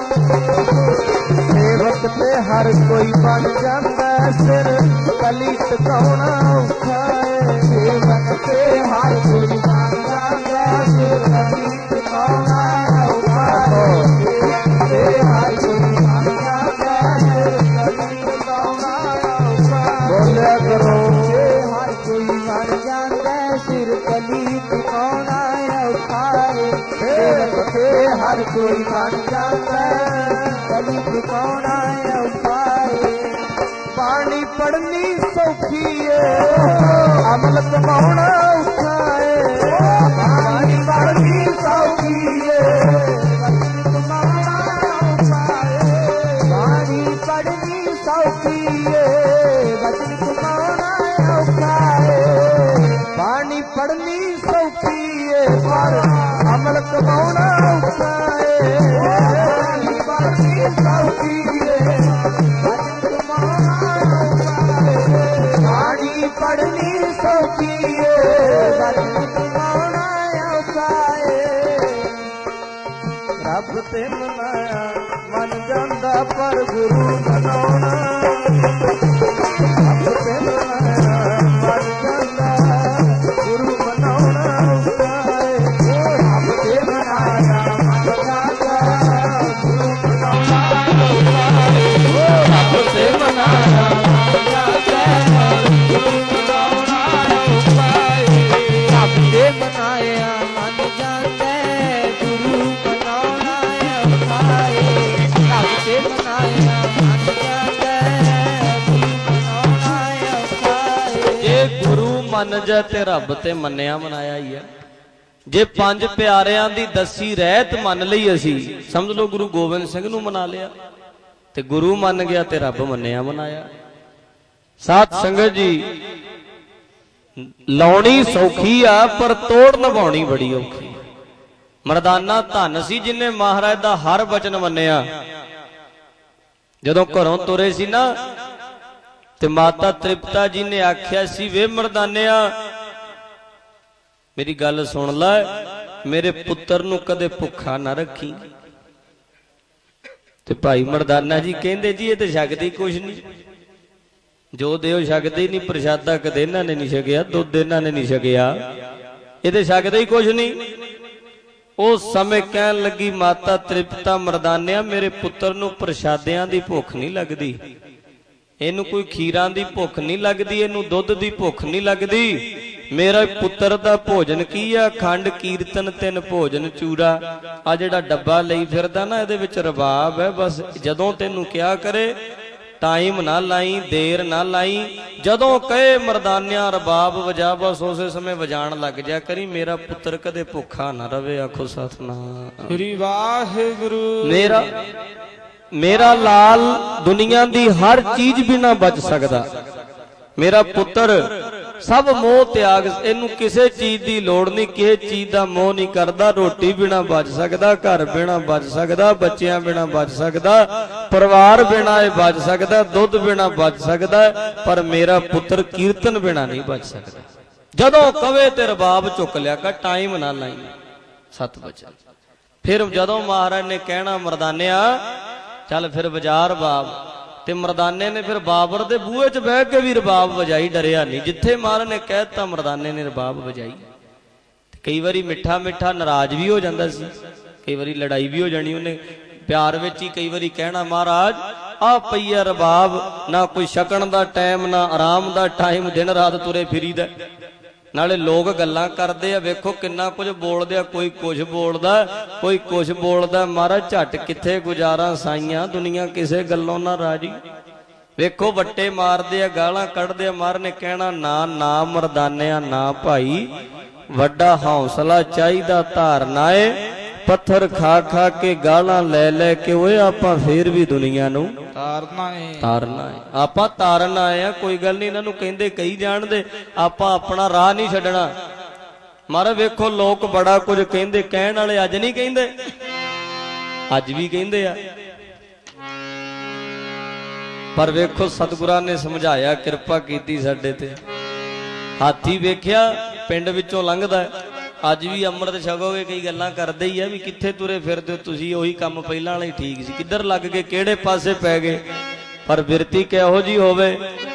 ਸੇਵਕ ਤੇ ਹਰ ਕੋਈ ਬਣ ਜਾਂਦਾ ਸਿਰ ਤਲੀ ਟਿਕਾਉਣਾ ਔਖਾ ਏ। ਸੇਵਕ ਤੇ ਹਰ ਕੋਈ ਬਣ ਜਾਂਦਾ ਸਿਰ ਤਲੀ ਟਿਕਾਉਣਾ ਔਖਾ ਏ। ਸੇਵਕ ਤੇ ਹਰ ਕੋਈ ਬਣ ਜਾਂਦਾ ਸਿਰ ਤਲੀ ਟਿਕਾਉਣਾ ਔਖਾ ਏ। ਬੋਲਿਆ ਕਰੋ ਹਰ ਕੋਈ ਬਣ ਜਾਂਦਾ ਸਿਰ ਤਲੀ ਟਿਕਾਉਣਾ ਔਖਾ ਏ। ਸੇਵਕ ਤੇ ਹਰ ਕੋਈ ਬਣ ਜਾਂਦਾ ਤਲੀ ਟਿਕਾਉਣਾ ਔਖਾ ਏ। ਬਾਣੀ ਪੜਨੀ ਸੌਖੀ ਏ ਅਮਲ ਕਮਾਉਣਾ ਔਖਾ ਏ। ਬਾਣੀ ਪੜਨੀ ਸੌਖੀ ਏ ਵਚਨ ਕਮਾਉਣਾ ਔਖਾ ਏ। ਬਾਣੀ ਪੜਨੀ ਸੌਖੀ ਏ ਵਚਨ ਕਮਾਉਣਾ ਔਖਾ ਏ। ਬਾਣੀ ਪੜਨੀ ਸੌਖੀ ਏ ਪਰ ਅਮਲ ਕਮਾਉਣਾ ਔਖਾ ਏ। ਬਾਣੀ ਪੜਨੀ ਸੌਖੀ ਏ ਵਚਨ ਕਮਾਉਣਾ ਔਖਾ ਏ। ਬਾਣੀ ਪੜਨੀ ਸੌਖੀ ਏ ਵਚਨ ਕਮਾਉਣਾ ਔਖਾ ਏ। ਰੱਬ ਤੇ ਮਨਾਇਆ ਮਨ ਜਾਂਦਾ ਪਰ ਗੁਰੂ ਮਨਾਉਣਾ। ਰੱਬ ਤੇ ਮਨਾਇਆ ਮਨ ਜਾਂਦਾ ਗੁਰੂ ਮਨਾਉਣਾ ਔਖਾ ਏ। ਰੱਬ ਤੇ ਮਨਾਇਆ ਮਨ ਜਾਂਦਾ ਗੁਰੂ ਮਨਾਉਣਾ ਔਖਾ ਏ। ਰੱਬ ਤੇ ਮਨਾਇਆ ਮਨ ਜਾਂਦਾ ਗੁਰੂ ਮਨਾਉਣਾ ਔਖਾ ਏ। ਰੱਬ ਤੇ ਮਨਾਇਆ ਮਨ ਜਾਂਦਾ ਗੁਰੂ ਮਨਾਉਣਾ ਔਖਾ ਏ। ਰੱਬ ਤੇ ਮਨਾਇਆ ਮਨ ਜਾਂਦਾ गुरु मन जै ते रब ते मन्निया मनाया ही है। जे पंज प्यारियां दी दसी रहत मन लई असी समझ लो गुरु गोबिंद सिंह नूं मना लिया ते गुरु मन गया ते रब मन्निया मनाया। साध संगत जी लाउणी सौखी आ पर तोड़ निभाउणी बड़ी औखी। मरदाना धन सी जिन्हें महाराज दा हर वचन मन्निया। जदों घरों तुरे सी ना ते माता तृप्ता जी ने आख्या सी वे मरदानिया मेरी गल सुन लै, मेरे पुत्र नूं कदे भुखा ना रखी। ते भाई मरदाना जी कहंदे जी ये ते छकदी कुछ नहीं, जो देओ छकदे नहीं, प्रशादा कदे इन्हां ने नहीं छकिया, दुध इन्हां ने नहीं छकिया, ये ते छकदे ही कुछ नहीं। उस समय कहन लगी माता तृप्ता मरदानिया मेरे पुत्र नूं प्रशादियां दी भुख नहीं लगदी, इनू कोई खीरां दी भुख नहीं लगदी, इनू दुध दी भुख नहीं लगदी। मेरा पुत्र दा भोजन की आ खंड कीर्तन तिन भोजन चूरा। आ जिहड़ा डब्बा लई फिरदा ना इहदे विच रबाब है, बस जदों तैनूं क्या करे टाइम ना लाई, देर ना लाई, जदों कहे मरदानिया रबाब वजा बस उसे समय वजाण लग जा करी, मेरा पुत्र कदे भुखा ना रवे। आखो सतनाम श्री वाहिगुरु। मेरा लाल दुनिया दी हर चीज बिना बच सकदा, मेरा पुत्र सब मोह त्याग, इनू किसी चीज की लोड़ नहीं, किसी चीज का मोह नहीं करता, रोटी बिना बच सकता, घर बिना बच सकता, बच्चियां बिना बच सकता, परिवार बिना बच सकता, दुध बिना बच सकता, पर मेरा पुत्र कीर्तन बिना नहीं बच सकता। जदों कवे ते रबाब चुक लिया कर, टाइम ना लाई। सत बचन फिर जदों महाराज ने कहना मरदानिया चल फिर बाजार बाब, ते मरदाने ने फिर बाबर दे बूहे च बह के भी रबाब वजाई, डरिया नहीं। जिथे महाराज ने कहता मरदाने ने रबाब वजाई। कई बारी मिठा मिठा नाराज भी हो जाता सी, कई बारी लड़ाई भी हो जानी, उन्हें प्यार विच ही कई बारी कहना महाराज आ पई है रबाब, ना कोई छकण दा टाइम ना आराम दा टाइम, दिन रात तुरे फिरीदा। नाले लोग गल्लां करदे आ, वेखो किन्ना कुछ बोलदे आ, कोई कुछ बोलदा कोई कुछ बोलदा। महाराज झट किथे गुजारा साईयां, दुनिया किसे गल्लों ना राजी। वेखो वट्टे मारदे आ, गालां कढदे आ। महाराज ने कहना ना ना मरदानिया ना भाई, वड्डा हौसला चाहिदा धारना है। पत्थर खा खा के गालां ले ले के ओए आपां फिर भी दुनिया नूं तारना है, आपां तारना है। कोई गल नहीं, इन्हां नूं कहंदे कही जाण दे, आपां अपना राह नहीं छड्डना। महाराज वेखो लोग बड़ा कुछ कहंदे, कहण वाले अज नहीं कहंदे, अज भी कहंदे आ, पर वेखो सतगुरां ने समझाया, किरपा कीती साडे ते। हाथी वेख्या पिंड विचों लंघदा, अज भी अमृत छकोगे कई गल्लां करदे ही आ भी कित्थे तुरे फिरदे हो तुसीं, ओही काम पहिलां वाला ही ठीक सी, किधर लग गए, किहड़े पासे पै गए। पर बिरती किहो जी होवे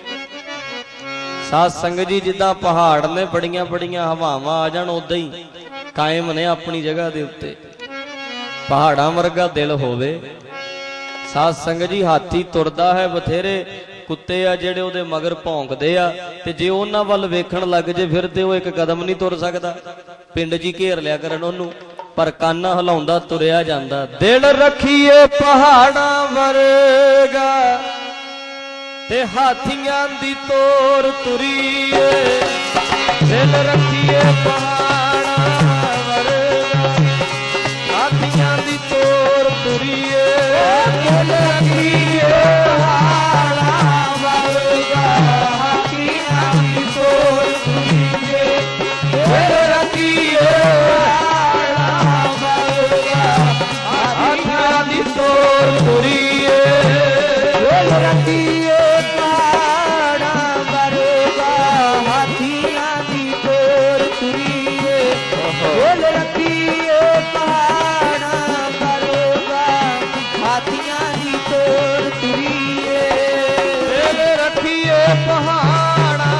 साध संगत जी, जिद्दां पहाड़ ने बड़ियां बड़ियां हवावां आ जाण उदां ही कायम ने अपनी जगह दे उत्ते, पहाड़ां वर्गा दिल होवे। साध संगत जी हाथी तुरदा है, बथेरे कुत्ते आ जेड़े ओदे मगर भौंकदे आ, ते जे उन्हां वल वेखण लग जे फिर ते ओह एक कदम नहीं तुर सकदा, पिंड जी घेर लिया करन ओनू, पर काना हिलाउंदा तुरिया जांदा। दिल रखिए पहाड़ां वर्गा ते हाथियां दी तोर तुरीए, दिल रखिए पहाड़ां वर्गा हाथियां दी तोर तुरीए, दिल रखिए पहाड़ां वर्गा हाथियां दी तोर तुरीए, दिल रखिए पहाड़ां वर्गा हाथियां दी तोर तुरीए, दिल रखिए पहाड़ां वर्गा हाथियां दी तोर तुरीए, दिल रखिए पहाड़ां वर्गा हाथियां दी तोर तुरीए, दिल रखिए पहाड़ां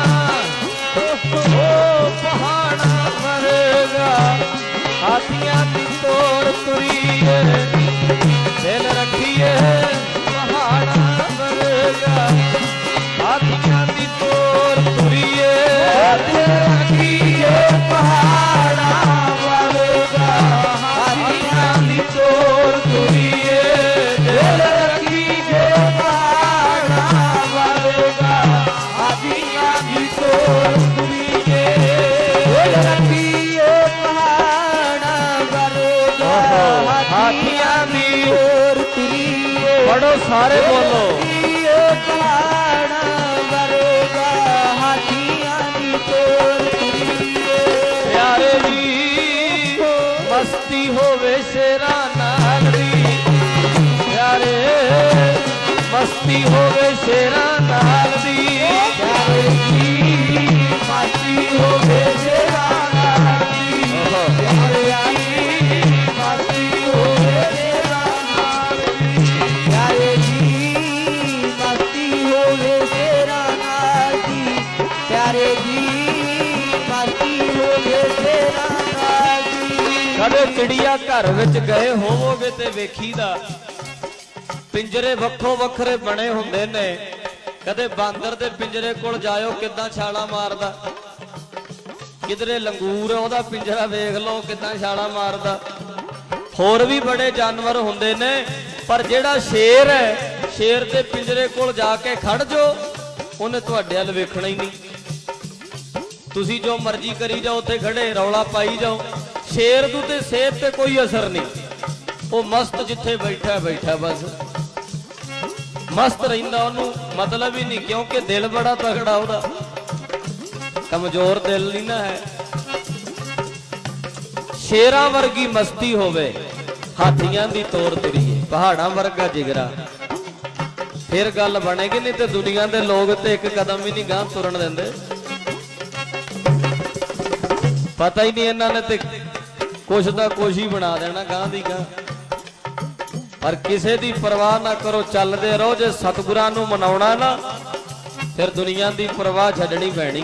वर्गा हाथियां दी तोर तुरीए, दिल रखिए पहाड़ां वर्गा हाथियां दी तोर तुरीए, दिल रखिए पहाड़ां वर्गा हाथियां दी तोर तुरीए, दिल रखिए पहाड़ां वर्गा हाथियां दी तोर ਸਾਰੇ ਬੋਲੋ। ਪਿਆਰੇ ਜੀ ਮਸਤੀ ਹੋਵੇ ਸ਼ੇਰਾਂ ਨਾਲ ਦੀ, ਪਿਆਰੇ ਮਸਤੀ ਹੋਵੇ ਸ਼ੇਰਾਂ ਨਾਲ ਦੀ, ਪਿਆਰੇ ਜੀ ਮਸਤੀ ਹੋਵੇ ਸ਼ੇਰਾਂ ਨਾਲ ਦੀ, ਪਿਆਰੇ ਜੀ ਮਸਤੀ ਹੋਵੇ ਸ਼ੇਰਾਂ ਨਾਲ ਦੀ, ਪਿਆਰੇ ਜੀ ਮਸਤੀ ਹੋਵੇ ਸ਼ੇਰਾਂ ਨਾਲ ਦੀ, ਪਿਆਰੇ ਜੀ ਮਸਤੀ ਹੋਵੇ ਸ਼ੇਰਾਂ ਨਾਲ ਦੀ। ਕਦੇ ਚਿੜੀਆ ਘਰ ਵਿੱਚ ਗਏ ਹੋਵੋਗੇ ਤੇ ਵੇਖੀਦਾ ਪਿੰਜਰੇ ਵੱਖੋ ਵੱਖਰੇ ਬਣੇ ਹੁੰਦੇ ਨੇ। ਕਦੇ ਬਾਂਦਰ ਦੇ ਪਿੰਜਰੇ ਕੋਲ ਜਾਇਓ ਕਿੱਦਾਂ ਛਾਲਾਂ ਮਾਰਦਾ, ਕਿਧਰੇ ਲੰਗੂਰ ਉਹਦਾ ਪਿੰਜਰਾ ਵੇਖ ਲਓ ਕਿੱਦਾਂ ਛਾਲਾਂ ਮਾਰਦਾ। ਹੋਰ ਵੀ ਬੜੇ ਜਾਨਵਰ ਹੁੰਦੇ ਨੇ, ਪਰ ਜਿਹੜਾ ਸ਼ੇਰ ਹੈ, ਸ਼ੇਰ ਦੇ ਪਿੰਜਰੇ ਕੋਲ ਜਾ ਕੇ ਖੜ ਜਾਓ ਉਹਨੇ ਤੁਹਾਡੇ ਵੱਲ ਵੇਖਣਾ ਹੀ ਨਹੀਂ। ਤੁਸੀਂ ਜੋ ਮਰਜ਼ੀ ਕਰੀ ਜਾਓ, ਉੱਥੇ ਖੜੇ ਰੌਲਾ ਪਾਈ ਜਾਓ, ਸ਼ੇਰ ਨੂੰ ਤੇ ਸਿਹਤ ਤੇ ਕੋਈ ਅਸਰ ਨਹੀਂ। ਉਹ ਮਸਤ ਜਿੱਥੇ ਬੈਠਾ ਬੈਠਾ ਬਸ ਮਸਤ ਰਹਿੰਦਾ, ਉਹਨੂੰ ਮਤਲਬ ਹੀ ਨਹੀਂ, ਕਿਉਂਕਿ ਦਿਲ ਬੜਾ ਤਗੜਾ ਉਹਦਾ, ਕਮਜ਼ੋਰ ਦਿਲ ਨਹੀਂ ਨਾ ਹੈ। ਸ਼ੇਰਾਂ ਵਰਗੀ ਮਸਤੀ ਹੋਵੇ, ਹਾਥੀਆਂ ਦੀ ਤੋਰ ਤੁਰੀਏ, ਪਹਾੜਾਂ ਵਰਗਾ ਜਿਗਰਾ, ਫਿਰ ਗੱਲ ਬਣੇਗੀ। ਨਹੀਂ ਤੇ ਦੁਨੀਆ ਦੇ ਲੋਕ ਤੇ ਇੱਕ ਕਦਮ ਵੀ ਨਹੀਂ ਗਾਂਹ ਤੁਰਨ ਦਿੰਦੇ। ਪਤਾ ਹੀ ਨਹੀਂ ਇਹਨਾਂ ਨੇ ਤੇ ਕੁਛ ਦਾ ਕੁਛ ਹੀ ਬਣਾ ਦੇਣਾ ਗਾਂਹ ਦੀ ਗਾਂਹ। ਪਰ ਕਿਸੇ ਦੀ ਪਰਵਾਹ ਨਾ ਕਰੋ, ਚੱਲਦੇ ਰਹੋ। ਜੇ ਸਤਿਗੁਰਾਂ ਨੂੰ ਮਨਾਉਣਾ ਨਾ, ਫਿਰ ਦੁਨੀਆ ਦੀ ਪਰਵਾਹ ਛੱਡਣੀ ਪੈਣੀ।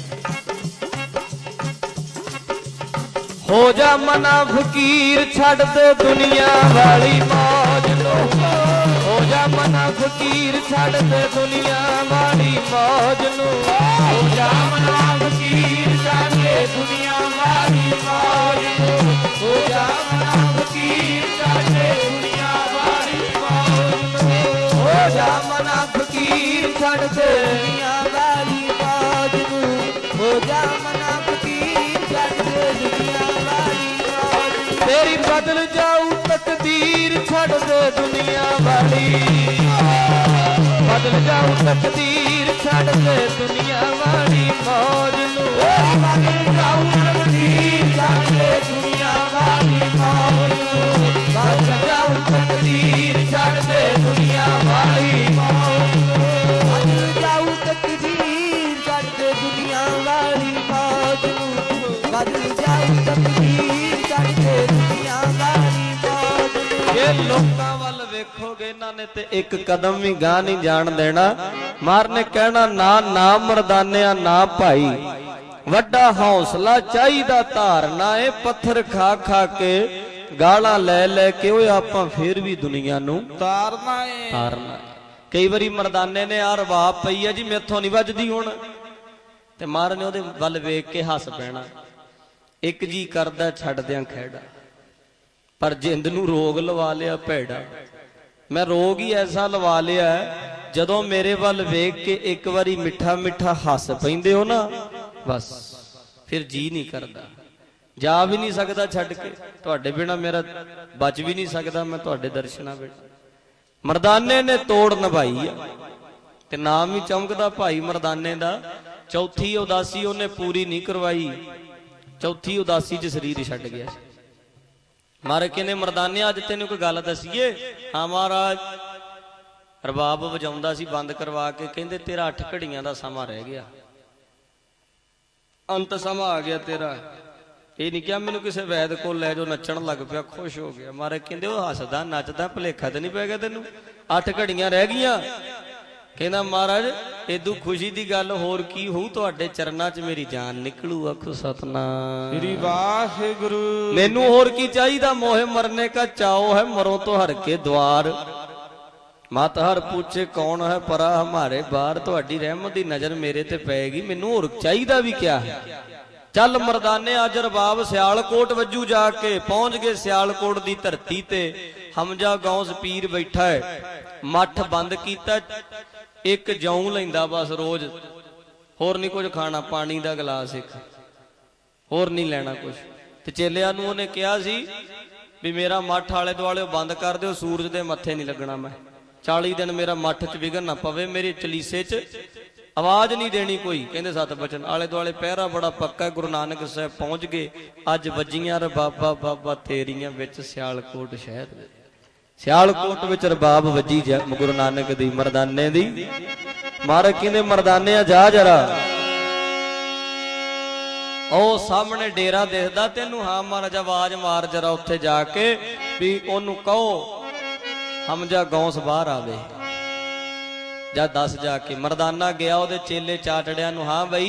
ਹੋ ਜਾ ਮਨਾ ਫਕੀਰ, ਛੱਡ ਦੇ ਦੁਨੀਆ ਵਾਲੀ ਮੌਜ ਨੂੰ, ਹੋ ਜਾ ਮਨਾ ਫਕੀਰ, ਛੱਡ ਦੇ ਦੁਨੀਆ ਵਾਲੀ ਮੌਜ ਨੂੰ, ਹੋ ਜਾ ਮਨਾ ਫਕੀਰ, ਛੱਡ ਦੇ ਦੁਨੀਆ ਵਾਲੀ ਮੌਜ ਨੂੰ, ਹੋ ਜਾ ਮਨਾ ਫਕੀਰ, ਛੱਡ ਦੇ ਦੁਨੀਆ ਵਾਲੀ ਮੌਜ ਨੂੰ, ਹੋ ਜਾ ਮਨਾ ਫਕੀਰ, ਛੱਡ ਦੇ ਦੁਨੀਆ ਵਾਲੀ ਮੌਜ ਨੂੰ, ਹੋ ਜਾ ਮਨਾ ਫਕੀਰ, ਛੱਡ ਦੇ ਦੁਨੀਆ ਵਾਲੀ ਮੌਜ। ਤੇਰੀ ਬਦਲ ਜਾਊ ਤਕਦੀਰ, ਛੱਡ ਦੇ ਦੁਨੀਆ ਵਾਲੀ, ਬਦਲ ਜਾਊ ਤਕਦੀਰ, ਛੱਡ ਦੇ ਦੁਨੀਆ ਵਾਲੀ ਮੌਜ ਨੂੰ, ਬਦਲ ਜਾਊ ਤਕਦੀਰ, ਛੱਡ ਦੇ ਦੁਨੀਆ ਵਾਲੀ ਮੌਜ ਨੂੰ, ਬਦਲ ਜਾਊ ਤਕਦੀਰ, ਛੱਡ ਦੇ ਦੁਨੀਆ ਵਾਲੀ ਮੌਜ ਨੂੰ, ਬਦਲ ਜਾਊ ਤਕਦੀਰ, ਛੱਡ ਦੇ ਦੁਨੀਆ ਵਾਲੀ ਮੌਜ ਨੂੰ, ਬਦਲ ਜਾਊ ਤਕਦੀਰ, ਛੱਡ ਦੇ ਦੁਨੀਆ ਵਾਲੀ ਮੌਜ ਨੂੰ। ਇਹ ਲੋਕਾਂ ਵੱਲ ਵੇਖੋਗੇ ਇਹਨਾਂ ਨੇ ਤੇ ਇੱਕ ਕਦਮ ਵੀ ਗਾਂ ਨਹੀਂ ਜਾਣ ਦੇਣਾ। ਮਾਰ ਨੇ ਕਹਿਣਾ ਨਾ ਨਾ ਮਰਦਾਨਿਆ ਨਾ ਭਾਈ, ਵੱਡਾ ਹੌਸਲਾ ਚਾਹੀਦਾ ਧਾਰਨਾ ਏ, ਪੱਥਰ ਖਾ ਖਾ ਕੇ ਗਾਲਾਂ ਲੈ ਲੈ ਕੇ ਓਏ ਆਪਾਂ ਫੇਰ ਵੀ ਦੁਨੀਆ ਨੂੰ ਤਾਰਨਾ ਏ, ਤਾਰਨਾ। ਕਈ ਵਾਰੀ ਮਰਦਾਨੇ ਨੇ ਆ ਰਵਾਬ ਪਈ ਆ ਜੀ ਮੈਥੋਂ ਨਹੀਂ ਵੱਜਦੀ ਹੁਣ, ਤੇ ਮਾਰ ਨੇ ਉਹਦੇ ਵੱਲ ਵੇਖ ਕੇ ਹੱਸ ਪੈਣਾ। ਇੱਕ ਜੀ ਕਰਦਾ ਛੱਡ ਦਿਆਂ ਖਹਿੜਾ, ਪਰ ਜਿੰਦ ਨੂੰ ਰੋਗ ਲਵਾ ਲਿਆ ਭੈੜਾ। ਮੈਂ ਰੋਗ ਹੀ ਐਸਾ ਲਵਾ ਲਿਆ, ਜਦੋਂ ਮੇਰੇ ਵੱਲ ਵੇਖ ਕੇ ਇੱਕ ਵਾਰੀ ਮਿੱਠਾ ਮਿੱਠਾ ਹੱਸ ਪੈਂਦੇ ਹੋ ਨਾ, ਬਸ ਫਿਰ ਜੀ ਨਹੀਂ ਕਰਦਾ, ਜਾ ਵੀ ਨਹੀਂ ਸਕਦਾ ਛੱਡ ਕੇ। ਤੁਹਾਡੇ ਬਿਨਾ ਮੇਰਾ ਬਚ ਵੀ ਨਹੀਂ ਸਕਦਾ, ਮੈਂ ਤੁਹਾਡੇ ਦਰਸ਼ਨਾਂ ਵਿੱਚ। ਮਰਦਾਨੇ ਨੇ ਤੋੜ ਨਿਭਾਈ ਆ, ਤੇ ਨਾਮ ਵੀ ਚਮਕਦਾ ਭਾਈ ਮਰਦਾਨੇ ਦਾ। ਚੌਥੀ ਉਦਾਸੀ ਉਹਨੇ ਪੂਰੀ ਨਹੀਂ ਕਰਵਾਈ, ਚੌਥੀ ਉਦਾਸੀ 'ਚ ਸਰੀਰ ਛੱਡ ਗਿਆ। ਮਾਰੇ ਕਹਿੰਦੇ ਮਰਦਾਨੇ ਅੱਜ ਤੈਨੂੰ ਕੋਈ ਗੱਲ ਦੱਸੀਏ? ਹਾਂ ਮਹਾਰਾਜ। ਰਬਾਬ ਵਜਾਉਂਦਾ ਸੀ ਬੰਦ ਕਰਵਾ ਕੇ, ਕਹਿੰਦੇ ਤੇਰਾ 8 ਘੜੀਆਂ ਦਾ ਸਮਾਂ ਰਹਿ ਗਿਆ, ਅੰਤ ਸਮਾਂ ਆ ਗਿਆ ਤੇਰਾ। ਇਹ ਨਹੀਂ ਕਿਹਾ ਮੈਨੂੰ ਕਿਸੇ ਵੈਦ ਕੋਲ ਲੈ ਜਾਓ, ਨੱਚਣ ਲੱਗ ਪਿਆ, ਖੁਸ਼ ਹੋ ਗਿਆ। ਮਾਰੇ ਕਹਿੰਦੇ ਉਹ ਹੱਸਦਾ ਨੱਚਦਾ, ਭੁਲੇਖਾ ਤੇ ਨਹੀਂ ਪੈ ਗਿਆ ਤੈਨੂੰ? 8 ਘੜੀਆਂ ਰਹਿ ਗਈਆਂ। ਕਹਿੰਦਾ ਮਹਾਰਾਜ ਏਦੂ ਖੁਸ਼ੀ ਦੀ ਗੱਲ ਹੋਰ ਕੀ ਹੋਊ, ਤੁਹਾਡੇ ਚਰਨਾਂ 'ਚ ਮੇਰੀ ਜਾਨ ਨਿਕਲੂ। ਆਖੋ ਸਤਨਾਮ ਸ੍ਰੀ ਵਾਹਿਗੁਰੂ। ਮੈਨੂੰ ਹੋਰ ਕੀ ਚਾਹੀਦਾ, ਮੋहे मरने का चाओ है, मरो तो हर के द्वार। मत हर पूछे कौन है परा हमारे बार। ਤੁਹਾਡੀ ਰਹਿਮਤ ਦੀ ਨਜ਼ਰ ਮੇਰੇ ਤੇ ਪਏਗੀ, ਮੈਨੂੰ ਹੋਰ ਚਾਹੀਦਾ ਵੀ ਕਿਆ ਹੈ। ਚੱਲ ਮਰਦਾਨੇ ਅੱਜ ਰਬਾਬ ਸਿਆਲਕੋਟ ਵੱਜੂ ਜਾ ਕੇ। ਪਹੁੰਚ ਗਏ ਸਿਆਲਕੋਟ ਦੀ ਧਰਤੀ ਤੇ। ਹਮਜਾ ਗੌਸ ਪੀਰ ਬੈਠਾ ਹੈ, ਮੱਠ ਬੰਦ ਕੀਤਾ, ਇੱਕ ਜੌਂ ਲੈਂਦਾ ਬਸ ਰੋਜ਼, ਹੋਰ ਨਹੀਂ ਕੁਝ ਖਾਣਾ, ਪਾਣੀ ਦਾ ਗਲਾਸ ਇੱਕ, ਹੋਰ ਨਹੀਂ ਲੈਣਾ ਕੁਝ। ਤੇ ਚੇਲਿਆਂ ਨੂੰ ਉਹਨੇ ਕਿਹਾ ਸੀ ਵੀ ਮੇਰਾ ਮੱਠ ਆਲੇ ਦੁਆਲੇ ਬੰਦ ਕਰ ਦਿਓ, ਸੂਰਜ ਦੇ ਮੱਥੇ ਨਹੀਂ ਲੱਗਣਾ ਮੈਂ। 40 दिन मेरा मठ च विघन ना पवे, मेरे चलीसे च आवाज नहीं देनी कोई। कहते सत बचन आले दुआले पहरा बड़ा पक्का। गुरु नानक साहब पहुंच गए। अज वजियां रबाबा बाबा तेरियां विच सियालकोट शहर। सियालकोट विच रबाब वजी गुरु नानक दी मरदाने दी। महाराज कहंदे मरदाने जा जरा। ओ सामने डेरा दिखदा तेनू? हाँ महाराज आवाज मार जरा उत्थे जाके भी ओनू कहो हमजा गौस बाहर आवे। जा दस जाके। मरदाना गया ओदे चेले चाटड़िया नू, हाँ बई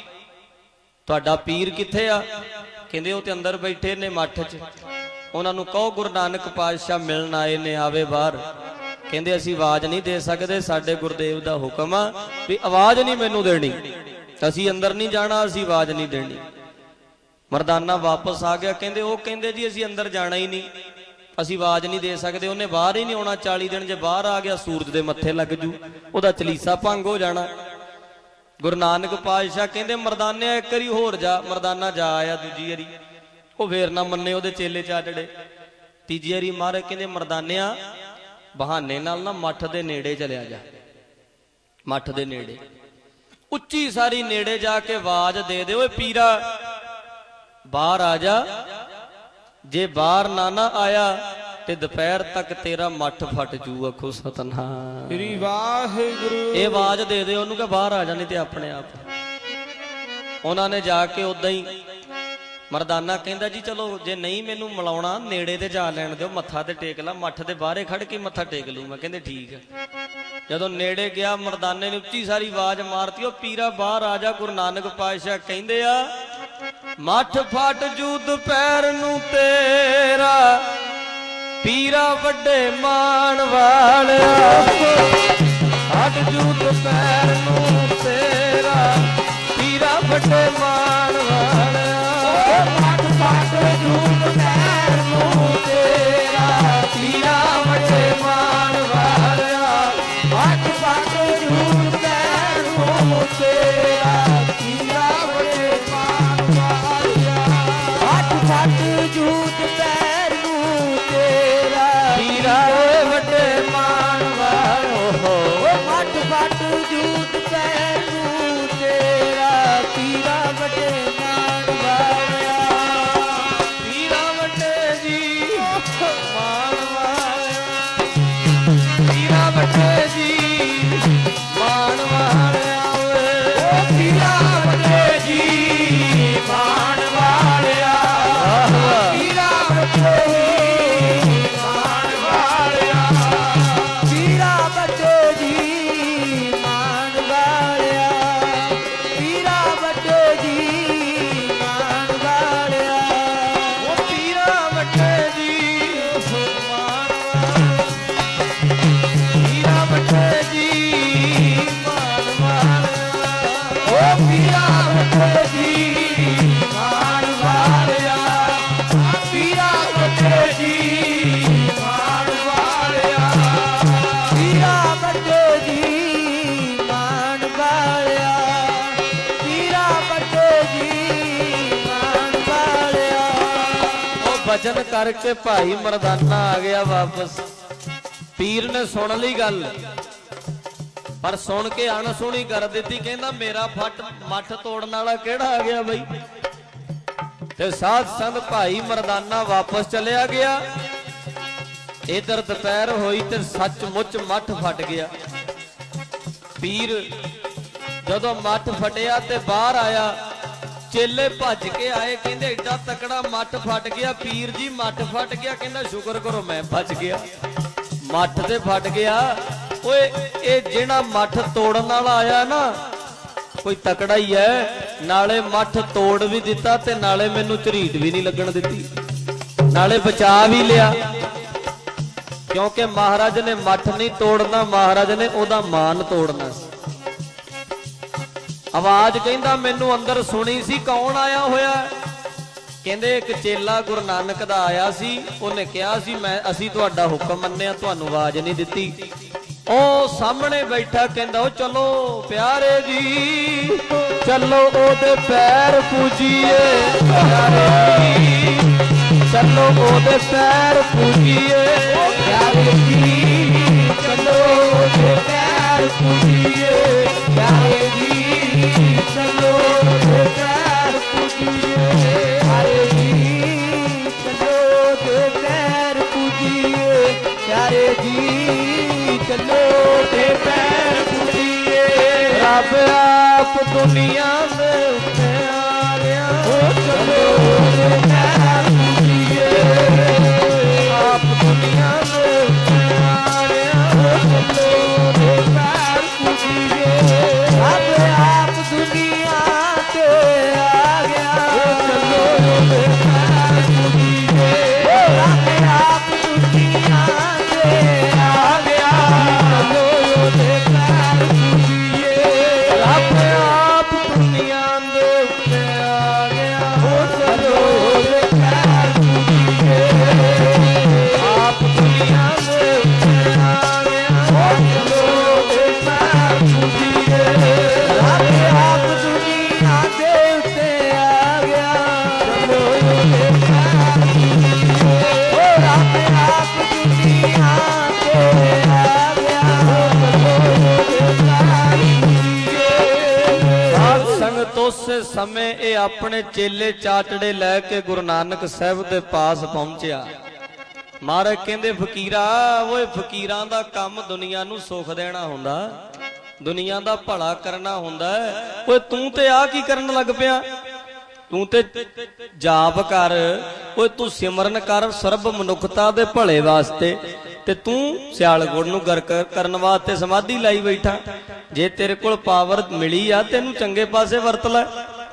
तुहाडा पीर किथे आ? कहंदे ओ ते अंदर बैठे ने मठ च। उन्हां नू कहो गुरु नानक पातशाह मिलण आए ने, आवे बाहर। कहंदे असीं आवाज नहीं दे सकदे, साडे गुरदेव दा हुक्म आ भी आवाज नहीं मैनू देनी, असीं अंदर नहीं जाना, असीं आवाज नहीं देनी। मरदाना वापस आ गया। कहंदे ओ कहंदे जी असीं अंदर जाना ही नहीं, असीं आवाज नहीं दे सकते। उन्हें बाहर ही नहीं आना 40 दिन। जे बाहर आ गया सूरज दे मत्थे लग जू, ओदा चलीसा भंग हो जाना। गुरु नानक पातशाह कहंदे मरदाने एक बारी होर जा। मरदाना जा आया दूजी बारी, वो फेर ना मन्ने, ओदे चेले चाटड़े। तीजी बारी महाराज कहंदे मरदानिया बहाने नाल ना मठ दे नेड़े चलिया जा। मठ दे नेड़े उच्ची सारी नेड़े जाके आवाज दे दे, ओए पीरा बाहर आ जा। जे बाहर ना ना आया ते दोपहर तक तेरा मठ फट जू। आखो सतनाम श्री वाहिगुरु। ये आवाज दे दे ओनू कि बाहर आ जा, नहीं ते अपने आप। उन्होंने जाके उदा ही मरदाना कहंदा जी चलो जे नहीं मैनू मिलाउणा नेड़े ते जा लैण दिओ, मत्था ते टेक ला, मठ दे बाहरे खड़ के मत्था टेक लूं मैं। कहंदे ठीक है। जदों नेड़े गया मरदाने ने उच्ची सारी आवाज मारती, ओ पीरा बाहर आ जा। गुरु नानक पातशाह कहंदे आ मठ फट जू दोपहर नू तेरा, पीरा वड्डे मान वालिया। फट जू दोपहर नू तेरा, पीरा वड्डे मान वालिया। मठ फट जू दोपहर नू तेरा, पीरा वड्डे मान वालिया। मठ फट जू दोपहर नू तेरा, पीरा वड्डे मान वालिया। मठ फट जू दोपहर नू तेरा, पीरा वड्डे मान वालिया। मठ फट जू दोपहर नू तेरा, पीरा वड्डे मान वालिया। पीरा वड्डे जी मान वालिया, पीरा वड्डे जी मान वालिया। पीरा वड्डे जी मान वालिया, पीरा वड्डे जी मान वालिया। पीरा वड्डे जी मान वालिया, पीरा वड्डे जी मान वालिया। ओ पीरा वड्डे जी मान वालिया, पीरा वड्डे जी मान वालिया। ओ पीरा वड्डे जी मान वालिया, पीरा वड्डे जी मान वालिया। पीरा वड्डे जी मान वालिया, पीरा वड्डे जी मान वालिया। ओ बचन करके भाई मरदाना आ गया वापस। पीर ने सुन ली गल, पर सुन के अणसुणी कर दी। कहना मेरा फट मठ तोड़न वाला केड़ा आ गया बई। ते साध संग भाई मरदाना वापस चलिया गया। इधर दोपहर होई ते सचमुच मठ फट गया। पीर जदों मठ फटिया ते बाहर आया, चेले भज के आए। कहंदे एडा तकड़ा मठ फट गया पीर जी, मठ फट गया। कहंदा शुक्र करो मैं बच गया, मठ ते फट गया। ओए ये जिहड़ा मठ तोड़न वाला आया ना कोई तकड़ा ही है, नाले मठ तोड़ भी दिता ते नाले मैनू झरीट भी नहीं लगन दिती, नाले बचा भी लिया। क्योंकि महाराज ने मठ नहीं तोड़ना, महाराज ने ओदा मान तोड़ना। आवाज कहंदा मैनू अंदर सुनी सी, कौन आया होया? कहंदे एक चेला गुरु नानक दा आया सी, उन्हें कहा सी मैं असी तुहाडा हुक्म मन्निया, तुहानू आवाज नहीं दिती। ओ सामने बैठा कहंदा ओ चलो प्यारे जी, चलो ओदे पैर पूजिए प्यारे जी, चलो ओदे पैर पूजिए प्यारे जी, चलो पूजिए प्यारे जी चलो दे पैर पूजिए प्यारे जी चलो दे पैर पूजिए प्यारे जी चलो दे पैर पूजिए रब आप दुनिया में उठे आ गया चलो दे पैर पूजिए आप दुनिया में उठे आ गया चलो दे पैर पूजिए रब आप दुनिया के आ गया चलो दे पैर पूजिए रब आप दुनिया के आ गया चलो दे पैर पूजिए रब आप दुनिया दे उठे आ गया चलो दे पैर पूजिए आप दुनिया में उठे आ गया चलो दे पैर पूजिए रब आप दुनिया दे उठे आ गया चलो दे पैर पूजिए रब आप दुनिया के आ गया चलो दे पैर पूजिए ਸਾਧ ਸੰਗਤ ਉਸੇ ਸਮੇਂ ਇਹ ਆਪਣੇ ਚੇਲੇ ਚਾਚੜੇ ਲੈ ਕੇ ਗੁਰੂ ਨਾਨਕ ਸਾਹਿਬ ਦੇ ਪਾਸ ਪਹੁੰਚਿਆ। ਮਹਾਰਾਜ ਕਹਿੰਦੇ ਫਕੀਰਾ ਓਏ ਫਕੀਰਾਂ ਦਾ ਕੰਮ ਦੁਨੀਆ ਨੂੰ ਸੁੱਖ ਦੇਣਾ ਹੁੰਦਾ, ਦੁਨੀਆ ਦਾ ਭਲਾ ਕਰਨਾ ਹੁੰਦਾ। ਓਏ ਤੂੰ ਤੇ ਆ ਕੀ ਕਰਨ ਲੱਗ ਪਿਆ? ਤੂੰ ਤੇ ਜਾਪ ਕਰ, ਓਏ ਤੂੰ ਸਿਮਰਨ ਕਰ ਸਰਬ ਮਨੁੱਖਤਾ ਦੇ ਭਲੇ ਵਾਸਤੇ, ਤੇ ਤੂੰ ਸਿਆਲਗੁੜ ਨੂੰ ਗਰਕ ਕਰਨ ਵਾਸਤੇ ਸਮਾਧੀ ਲਾਈ ਬੈਠਾ। ਜੇ ਤੇਰੇ ਕੋਲ ਪਾਵਰ ਮਿਲੀ ਆ ਤੈਨੂੰ ਚੰਗੇ ਪਾਸੇ ਵਰਤ ਲੈ।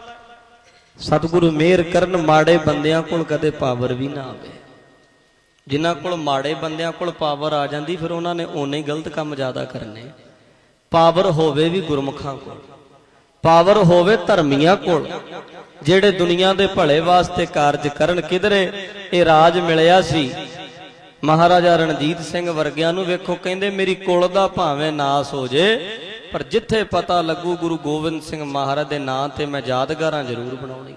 ਸਤਿਗੁਰੂ ਮਿਹਰ ਕਰਨ ਮਾੜੇ ਬੰਦਿਆਂ ਕੋਲ ਕਦੇ ਪਾਵਰ ਵੀ ਨਾ ਆਵੇ। ਜਿਨ੍ਹਾਂ ਕੋਲ ਮਾੜੇ ਬੰਦਿਆਂ ਕੋਲ ਪਾਵਰ ਆ ਜਾਂਦੀ ਫਿਰ ਉਹਨਾਂ ਨੇ ਓਨੇ ਹੀ ਗਲਤ ਕੰਮ ਜ਼ਿਆਦਾ ਕਰਨੇ। ਪਾਵਰ ਹੋਵੇ ਵੀ ਗੁਰਮੁਖਾਂ ਕੋਲ, ਪਾਵਰ ਹੋਵੇ ਧਰਮੀਆਂ ਕੋਲ, ਜਿਹੜੇ ਦੁਨੀਆ ਦੇ ਭਲੇ ਵਾਸਤੇ ਕਾਰਜ ਕਰਨ। ਕਿਧਰੇ ਇਹ ਰਾਜ ਮਿਲਿਆ ਸੀ ਮਹਾਰਾਜਾ ਰਣਜੀਤ ਸਿੰਘ ਵਰਗਿਆਂ ਨੂੰ। ਵੇਖੋ ਕਹਿੰਦੇ ਮੇਰੀ ਕੁਲ ਦਾ ਭਾਵੇਂ ਨਾਸ ਹੋ ਜੇ ਪਰ ਜਿੱਥੇ ਪਤਾ ਲੱਗੂ ਗੁਰੂ ਗੋਬਿੰਦ ਸਿੰਘ ਮਹਾਰਾਜ ਦੇ ਨਾਂ ਤੇ ਮੈਂ ਯਾਦਗਾਰਾਂ ਜ਼ਰੂਰ ਬਣਾਉਣੀ।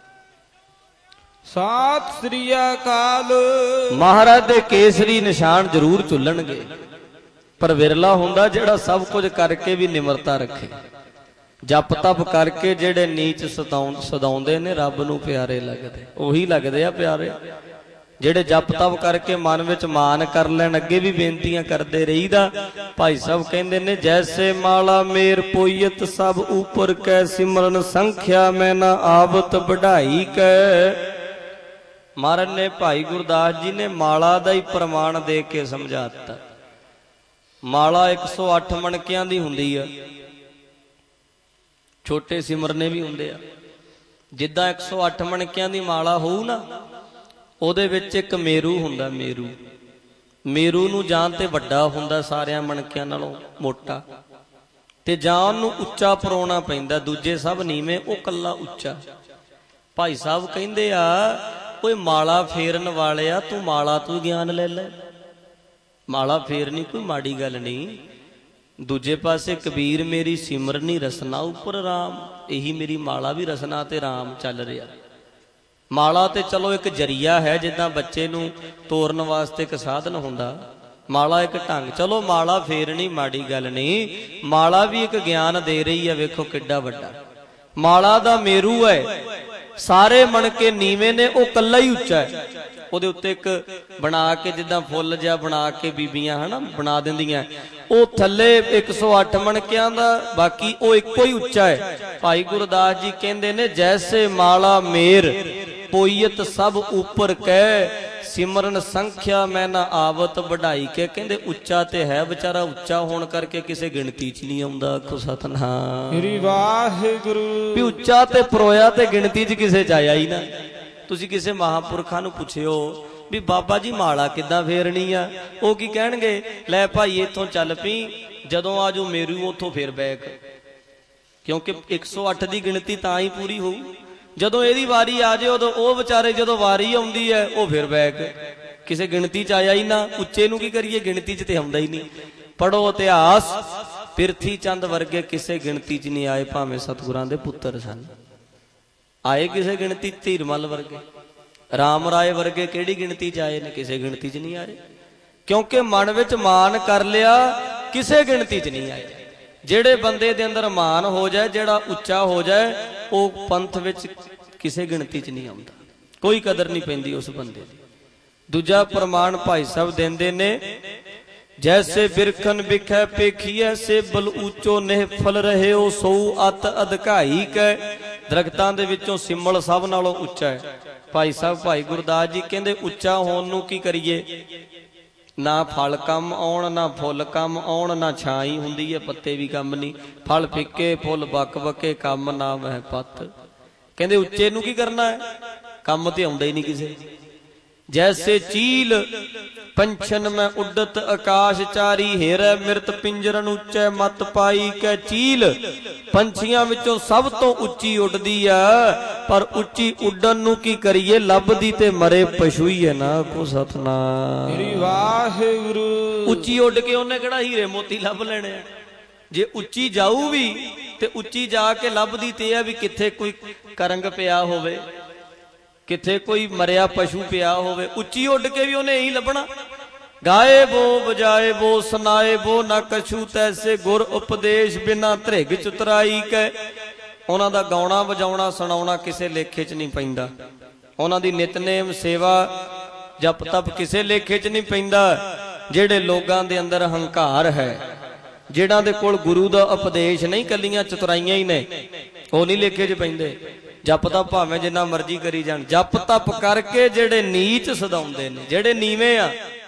ਸਤਿ ਸ੍ਰੀ ਅਕਾਲ। ਮਹਾਰਾਜ ਦੇ ਕੇਸਰੀ ਨਿਸ਼ਾਨ ਜ਼ਰੂਰ ਝੁੱਲਣਗੇ ਪਰ ਵਿਰਲਾ ਹੁੰਦਾ ਜਿਹੜਾ ਸਭ ਕੁਝ ਕਰਕੇ ਵੀ ਨਿਮਰਤਾ ਰੱਖੇ। ਜਪ ਤਪ ਕਰਕੇ ਜਿਹੜੇ ਨੀਚ ਸਦਾਉਂਦੇ ਨੇ ਰੱਬ ਨੂੰ ਪਿਆਰੇ ਲੱਗਦੇ, ਉਹੀ ਲੱਗਦੇ ਆ ਪਿਆਰੇ। ਜਿਹੜੇ ਜਪ ਤਪ ਕਰਕੇ ਮਨ ਵਿੱਚ ਮਾਨ ਕਰ ਲੈਣ। ਅੱਗੇ ਵੀ ਬੇਨਤੀਆਂ ਕਰਦੇ ਰਹੀਦਾ। ਭਾਈ ਸਾਹਿਬ ਕਹਿੰਦੇ ਨੇ ਜੈਸੇ ਮਾਲਾ ਮੇਰ ਪੋਈਤ ਸਭ ਉਪਰ ਕੈ ਸਿਮਰਨ ਸੰਖਿਆ ਮੈਂ ਨਾ ਆਵਤ ਵਢਾਈ ਕੈ। ਮਹਾਰਾਜ ਨੇ ਭਾਈ ਗੁਰਦਾਸ ਜੀ ਨੇ ਮਾਲਾ ਦਾ ਹੀ ਪ੍ਰਮਾਣ ਦੇ ਕੇ ਸਮਝਾ ਦਿੱਤਾ। ਮਾਲਾ 108 ਮਣਕਿਆਂ ਦੀ ਹੁੰਦੀ ਆ, ਛੋਟੇ ਸਿਮਰਨੇ ਵੀ ਹੁੰਦੇ ਆ। ਜਿੱਦਾਂ 108 ਮਣਕਿਆਂ ਦੀ ਮਾਲਾ ਹੋਊ ਨਾ ਉਹਦੇ ਵਿੱਚ ਇੱਕ ਮੇਰੂ ਹੁੰਦਾ। ਮੇਰੂ ਨੂੰ ਜਾਂ ਤੇ ਵੱਡਾ ਹੁੰਦਾ ਸਾਰਿਆਂ ਮਣਕਿਆਂ ਨਾਲੋਂ ਮੋਟਾ, ਤੇ ਜਾਂ ਉਹਨੂੰ ਉੱਚਾ ਪਰੋਣਾ ਪੈਂਦਾ। ਦੂਜੇ ਸਭ ਨੀਵੇਂ, ਉਹ ਕੱਲਾ ਉੱਚਾ। ਭਾਈ ਸਾਹਿਬ ਕਹਿੰਦੇ ਆ ਓਏ ਮਾਲਾ ਫੇਰਨ ਵਾਲਿਆ ਤੂੰ ਮਾਲਾ ਤੂੰ ਗਿਆਨ ਲੈ ਲੈ। ਮਾਲਾ ਫੇਰਨੀ ਕੋਈ ਮਾੜੀ ਗੱਲ ਨਹੀਂ। ਦੂਜੇ ਪਾਸੇ ਕਬੀਰ ਮੇਰੀ ਸਿਮਰਨੀ ਰਸਨਾ ਉੱਪਰ ਰਾਮ, ਇਹੀ ਮੇਰੀ ਮਾਲਾ ਵੀ ਰਸਨਾ ਤੇ ਰਾਮ ਚੱਲ ਰਿਹਾ। ਮਾਲਾ ਤੇ ਚਲੋ ਇੱਕ ਜਰੀਆ ਹੈ, ਜਿੱਦਾਂ ਬੱਚੇ ਨੂੰ ਤੋਰਨ ਵਾਸਤੇ ਇੱਕ ਸਾਧਨ ਹੁੰਦਾ। ਮਾਲਾ ਇੱਕ ਢੰਗ। ਚਲੋ ਮਾਲਾ ਫੇਰਨੀ ਮਾੜੀ ਗੱਲ ਨਹੀਂ, ਮਾਲਾ ਵੀ ਇੱਕ ਗਿਆਨ ਦੇ ਰਹੀ ਹੈ। ਵੇਖੋ ਕਿੱਡਾ ਵੱਡਾ ਮਾਲਾ ਦਾ ਮੇਰੂ ਹੈ। ਸਾਰੇ ਮਣਕੇ ਨੀਵੇਂ ਨੇ, ਉਹ ਕੱਲਾ ਹੀ ਉੱਚਾ ਹੈ। ਉਹਦੇ ਉੱਤੇ ਇੱਕ ਬਣਾ ਕੇ ਜਿੱਦਾਂ ਫੁੱਲ ਜਿਹਾ ਬਣਾ ਕੇ ਬੀਬੀਆਂ ਹਨਾ ਬਣਾ ਦਿੰਦੀਆਂ, ਉਹ ਥੱਲੇ 108 ਮਣਕਿਆਂ ਦਾ, ਬਾਕੀ ਉਹ ਇੱਕੋ ਹੀ ਉੱਚਾ ਹੈ। ਭਾਈ ਗੁਰਦਾਸ ਜੀ ਕਹਿੰਦੇ ਨੇ ਜੈਸੇ ਮਾਲਾ ਮੇਰ ਪੋਈਤ ਸਭ ਉਪਰ ਕੈ ਸਿਮਰਨ ਸੰਖਿਆ ਮੈਂ ਨਾ ਆਵਤ ਵਢਾਈ ਕੇ। ਕਹਿੰਦੇ ਉੱਚਾ ਤੇ ਹੈ ਵਿਚਾਰਾ, ਉੱਚਾ ਹੋਣ ਕਰਕੇ ਕਿਸੇ ਗਿਣਤੀ 'ਚ ਨਹੀਂ ਆਉਂਦਾ। ਆਖੋ ਸਤਿਨਾਮ ਸ੍ਰੀ ਵਾਹਿਗੁਰੂ। ਵੀ ਉੱਚਾ ਤੇ ਪਰੋਇਆ ਤੇ ਗਿਣਤੀ 'ਚ ਕਿਸੇ 'ਚ ਆਇਆ ਹੀ ਨਾ। ਤੁਸੀਂ ਕਿਸੇ ਮਹਾਂਪੁਰਖਾਂ ਨੂੰ ਪੁੱਛਿਓ ਵੀ ਬਾਬਾ ਜੀ ਮਾਲਾ ਕਿੱਦਾਂ ਫੇਰਨੀ ਆ, ਉਹ ਕੀ ਕਹਿਣਗੇ? ਲੈ ਭਾਈ ਇੱਥੋਂ ਚੱਲ ਪਈ, ਜਦੋਂ ਆਜੂ ਮੇਰੂ ਉੱਥੋਂ ਫੇਰ ਬੈਕ। ਕਿਉਂਕਿ 108 ਦੀ ਗਿਣਤੀ ਤਾਂ ਹੀ ਪੂਰੀ ਹੋਊ। ਜਦੋਂ ਇਹਦੀ ਵਾਰੀ ਆ ਜੇ ਉਦੋਂ ਉਹ ਵਿਚਾਰੇ, ਜਦੋਂ ਵਾਰੀ ਆਉਂਦੀ ਹੈ ਉਹ ਫਿਰ ਬੈਕ। ਕਿਸੇ ਗਿਣਤੀ 'ਚ ਆਇਆ ਹੀ ਨਾ। ਉੱਚੇ ਨੂੰ ਕੀ ਕਰੀਏ, ਗਿਣਤੀ 'ਚ ਤੇ ਆਉਂਦਾ ਹੀ ਨਹੀਂ। ਪੜੋ ਇਤਿਹਾਸ, ਪਿਰਥੀ ਚੰਦ ਵਰਗੇ ਕਿਸੇ ਗਿਣਤੀ 'ਚ ਨਹੀਂ ਆਏ, ਭਾਵੇਂ ਸਤਿਗੁਰਾਂ ਦੇ ਪੁੱਤਰ ਸਨ। ਆਏ ਕਿਸੇ ਗਿਣਤੀ? ਧੀਰਮਲ ਵਰਗੇ, ਰਾਮ ਰਾਏ ਵਰਗੇ ਕਿਹੜੀ ਗਿਣਤੀ 'ਚ ਆਏ ਨੇ? ਕਿਸੇ ਗਿਣਤੀ 'ਚ ਨਹੀਂ ਆਏ। ਕਿਉਂਕਿ ਮਨ ਵਿੱਚ ਮਾਨ ਕਰ ਲਿਆ, ਕਿਸੇ ਗਿਣਤੀ 'ਚ ਨਹੀਂ ਆਏ। ਜਿਹੜੇ ਬੰਦੇ ਦੇ ਅੰਦਰ ਮਾਨ ਹੋ ਜਾਏ, ਜਿਹੜਾ ਉੱਚਾ ਹੋ ਜਾਏ, ਉਹ ਪੰਥ ਵਿੱਚ ਕਿਸੇ ਗਿਣਤੀ 'ਚ ਨਹੀਂ ਆਉਂਦਾ, ਕੋਈ ਕਦਰ ਨਹੀਂ ਪੈਂਦੀ ਉਸ ਬੰਦੇ ਦੀ। ਦੂਜਾ ਪ੍ਰਮਾਣ ਭਾਈ ਸਾਹਿਬ ਦਿੰਦੇ ਨੇ, ਜੈਸੇ ਬਿਰਖਨ ਬਿਖੈ ਪੇਖੀਐ ਸੇ ਬਲ ਉੱਚੋ ਨਿਹ ਫਲ ਰਹਿਓ ਸੋ ਅਤ ਅਧਿਕਾਈ ਕੈ। ਦਰਖਤਾਂ ਦੇ ਵਿੱਚੋਂ ਸਿਮਲ ਸਭ ਨਾਲੋਂ ਉੱਚਾ ਹੈ। ਭਾਈ ਸਾਹਿਬ ਭਾਈ ਗੁਰਦਾਸ ਜੀ ਕਹਿੰਦੇ ਉੱਚਾ ਹੋਣ ਨੂੰ ਕੀ ਕਰੀਏ? ਨਾ ਫਲ ਕੰਮ ਆਉਣ, ਨਾ ਫੁੱਲ ਕੰਮ ਆਉਣ, ਨਾ ਛਾਂ ਹੀ ਹੁੰਦੀ ਹੈ, ਪੱਤੇ ਵੀ ਕੰਮ ਨਹੀਂ। ਫਲ ਫਿੱਕੇ ਫੁੱਲ ਬੱਕ ਬੱਕੇ, ਕੰਮ ਨਾ ਮਹਿ ਪੱਤ। ਕਹਿੰਦੇ ਉੱਚੇ ਨੂੰ ਕੀ ਕਰਨਾ ਹੈ? ਕੰਮ ਤੇ ਆਉਂਦਾ ਹੀ ਨਹੀਂ ਕਿਸੇ। ਜੈਸੇ ਚੀਲ ਪੰਛਨ ਮੈਂ ਉੱਡਤ ਆਕਾਸ਼ ਚਾਰੀ, ਹੇਰੈ ਮਿਰਤ ਪਿੰਜਰਨ ਉੱਚੈ ਮਤ ਪਾਈ ਕੈ। ਚੀਲ ਪੰਛੀਆਂ ਵਿੱਚੋਂ ਸਭ ਤੋਂ ਉੱਚੀ ਉੱਡਦੀ ਆ, ਪਰ ਉੱਚੀ ਉੱਡਣ ਨੂੰ ਕੀ ਕਰੀਏ? ਲੱਭਦੀ ਤੇ ਮਰੇ ਪਸ਼ੂ ਹੀ ਹੈ ਨਾ ਕੋ ਸਤਨਾਮ ਸ੍ਰੀ ਵਾਹਿਗੁਰੂ। ਉੱਚੀ ਉੱਡ ਕੇ ਉਹਨੇ ਕਿਹੜਾ ਹੀਰੇ ਮੋਤੀ ਲੱਭ ਲੈਣੇ ਆ? ਜੇ ਉੱਚੀ ਜਾਊ ਵੀ ਤੇ ਉੱਚੀ ਜਾ ਕੇ ਲੱਭਦੀ ਤੇ ਆ ਵੀ ਕਿੱਥੇ ਕੋਈ ਕਰੰਗ ਪਿਆ ਹੋਵੇ, ਕਿੱਥੇ ਕੋਈ ਮਰਿਆ ਪਸ਼ੂ ਪਿਆ ਹੋਵੇ। ਉੱਚੀ ਉੱਡ ਕੇ ਵੀ ਉਹਨੇ ਇਹੀ ਲੱਭਣਾ। ਗਾਏ ਬੋ ਬਜਾਏ ਬੋ ਸੁਨਾਏ ਬੋ ਨਾ ਕਛੂ ਤੈਸੇ, ਗੁਰ ਉਪਦੇਸ਼ ਬਿਨਾ ਧ੍ਰਿਗ ਚੁਤਰਾਈ ਕੈ। ਉਹਨਾਂ ਦਾ ਗਾਉਣਾ ਵਜਾਉਣਾ ਸੁਣਾਉਣਾ ਕਿਸੇ ਲੇਖੇ 'ਚ ਨਹੀਂ ਪੈਂਦਾ। ਉਹਨਾਂ ਦੀ ਨਿਤਨੇਮ ਸੇਵਾ ਜਪ ਤਪ ਕਿਸੇ ਲੇਖੇ 'ਚ ਨਹੀਂ ਪੈਂਦਾ। ਜਿਹੜੇ ਲੋਕਾਂ ਦੇ ਅੰਦਰ ਹੰਕਾਰ ਹੈ, ਜਿਹਨਾਂ ਦੇ ਕੋਲ ਗੁਰੂ ਦਾ ਉਪਦੇਸ਼ ਨਹੀਂ, ਕੱਲੀਆਂ ਚਤੁਰਾਈਆਂ ਹੀ ਨੇ, ਉਹ ਨਹੀਂ ਲੇਖੇ 'ਚ ਪੈਂਦੇ। ਜਪ ਤਪ ਭਾਵੇਂ ਜਿੰਨਾ ਮਰਜ਼ੀ ਕਰੀ ਜਾਣ, ਜਪ ਤਪ ਕਰਕੇ ਜਿਹੜੇ ਨੀਚ ਸਦਾਉਂਦੇ ਨੇ, ਜਿਹੜੇ ਨੀਵੇਂ ਆ,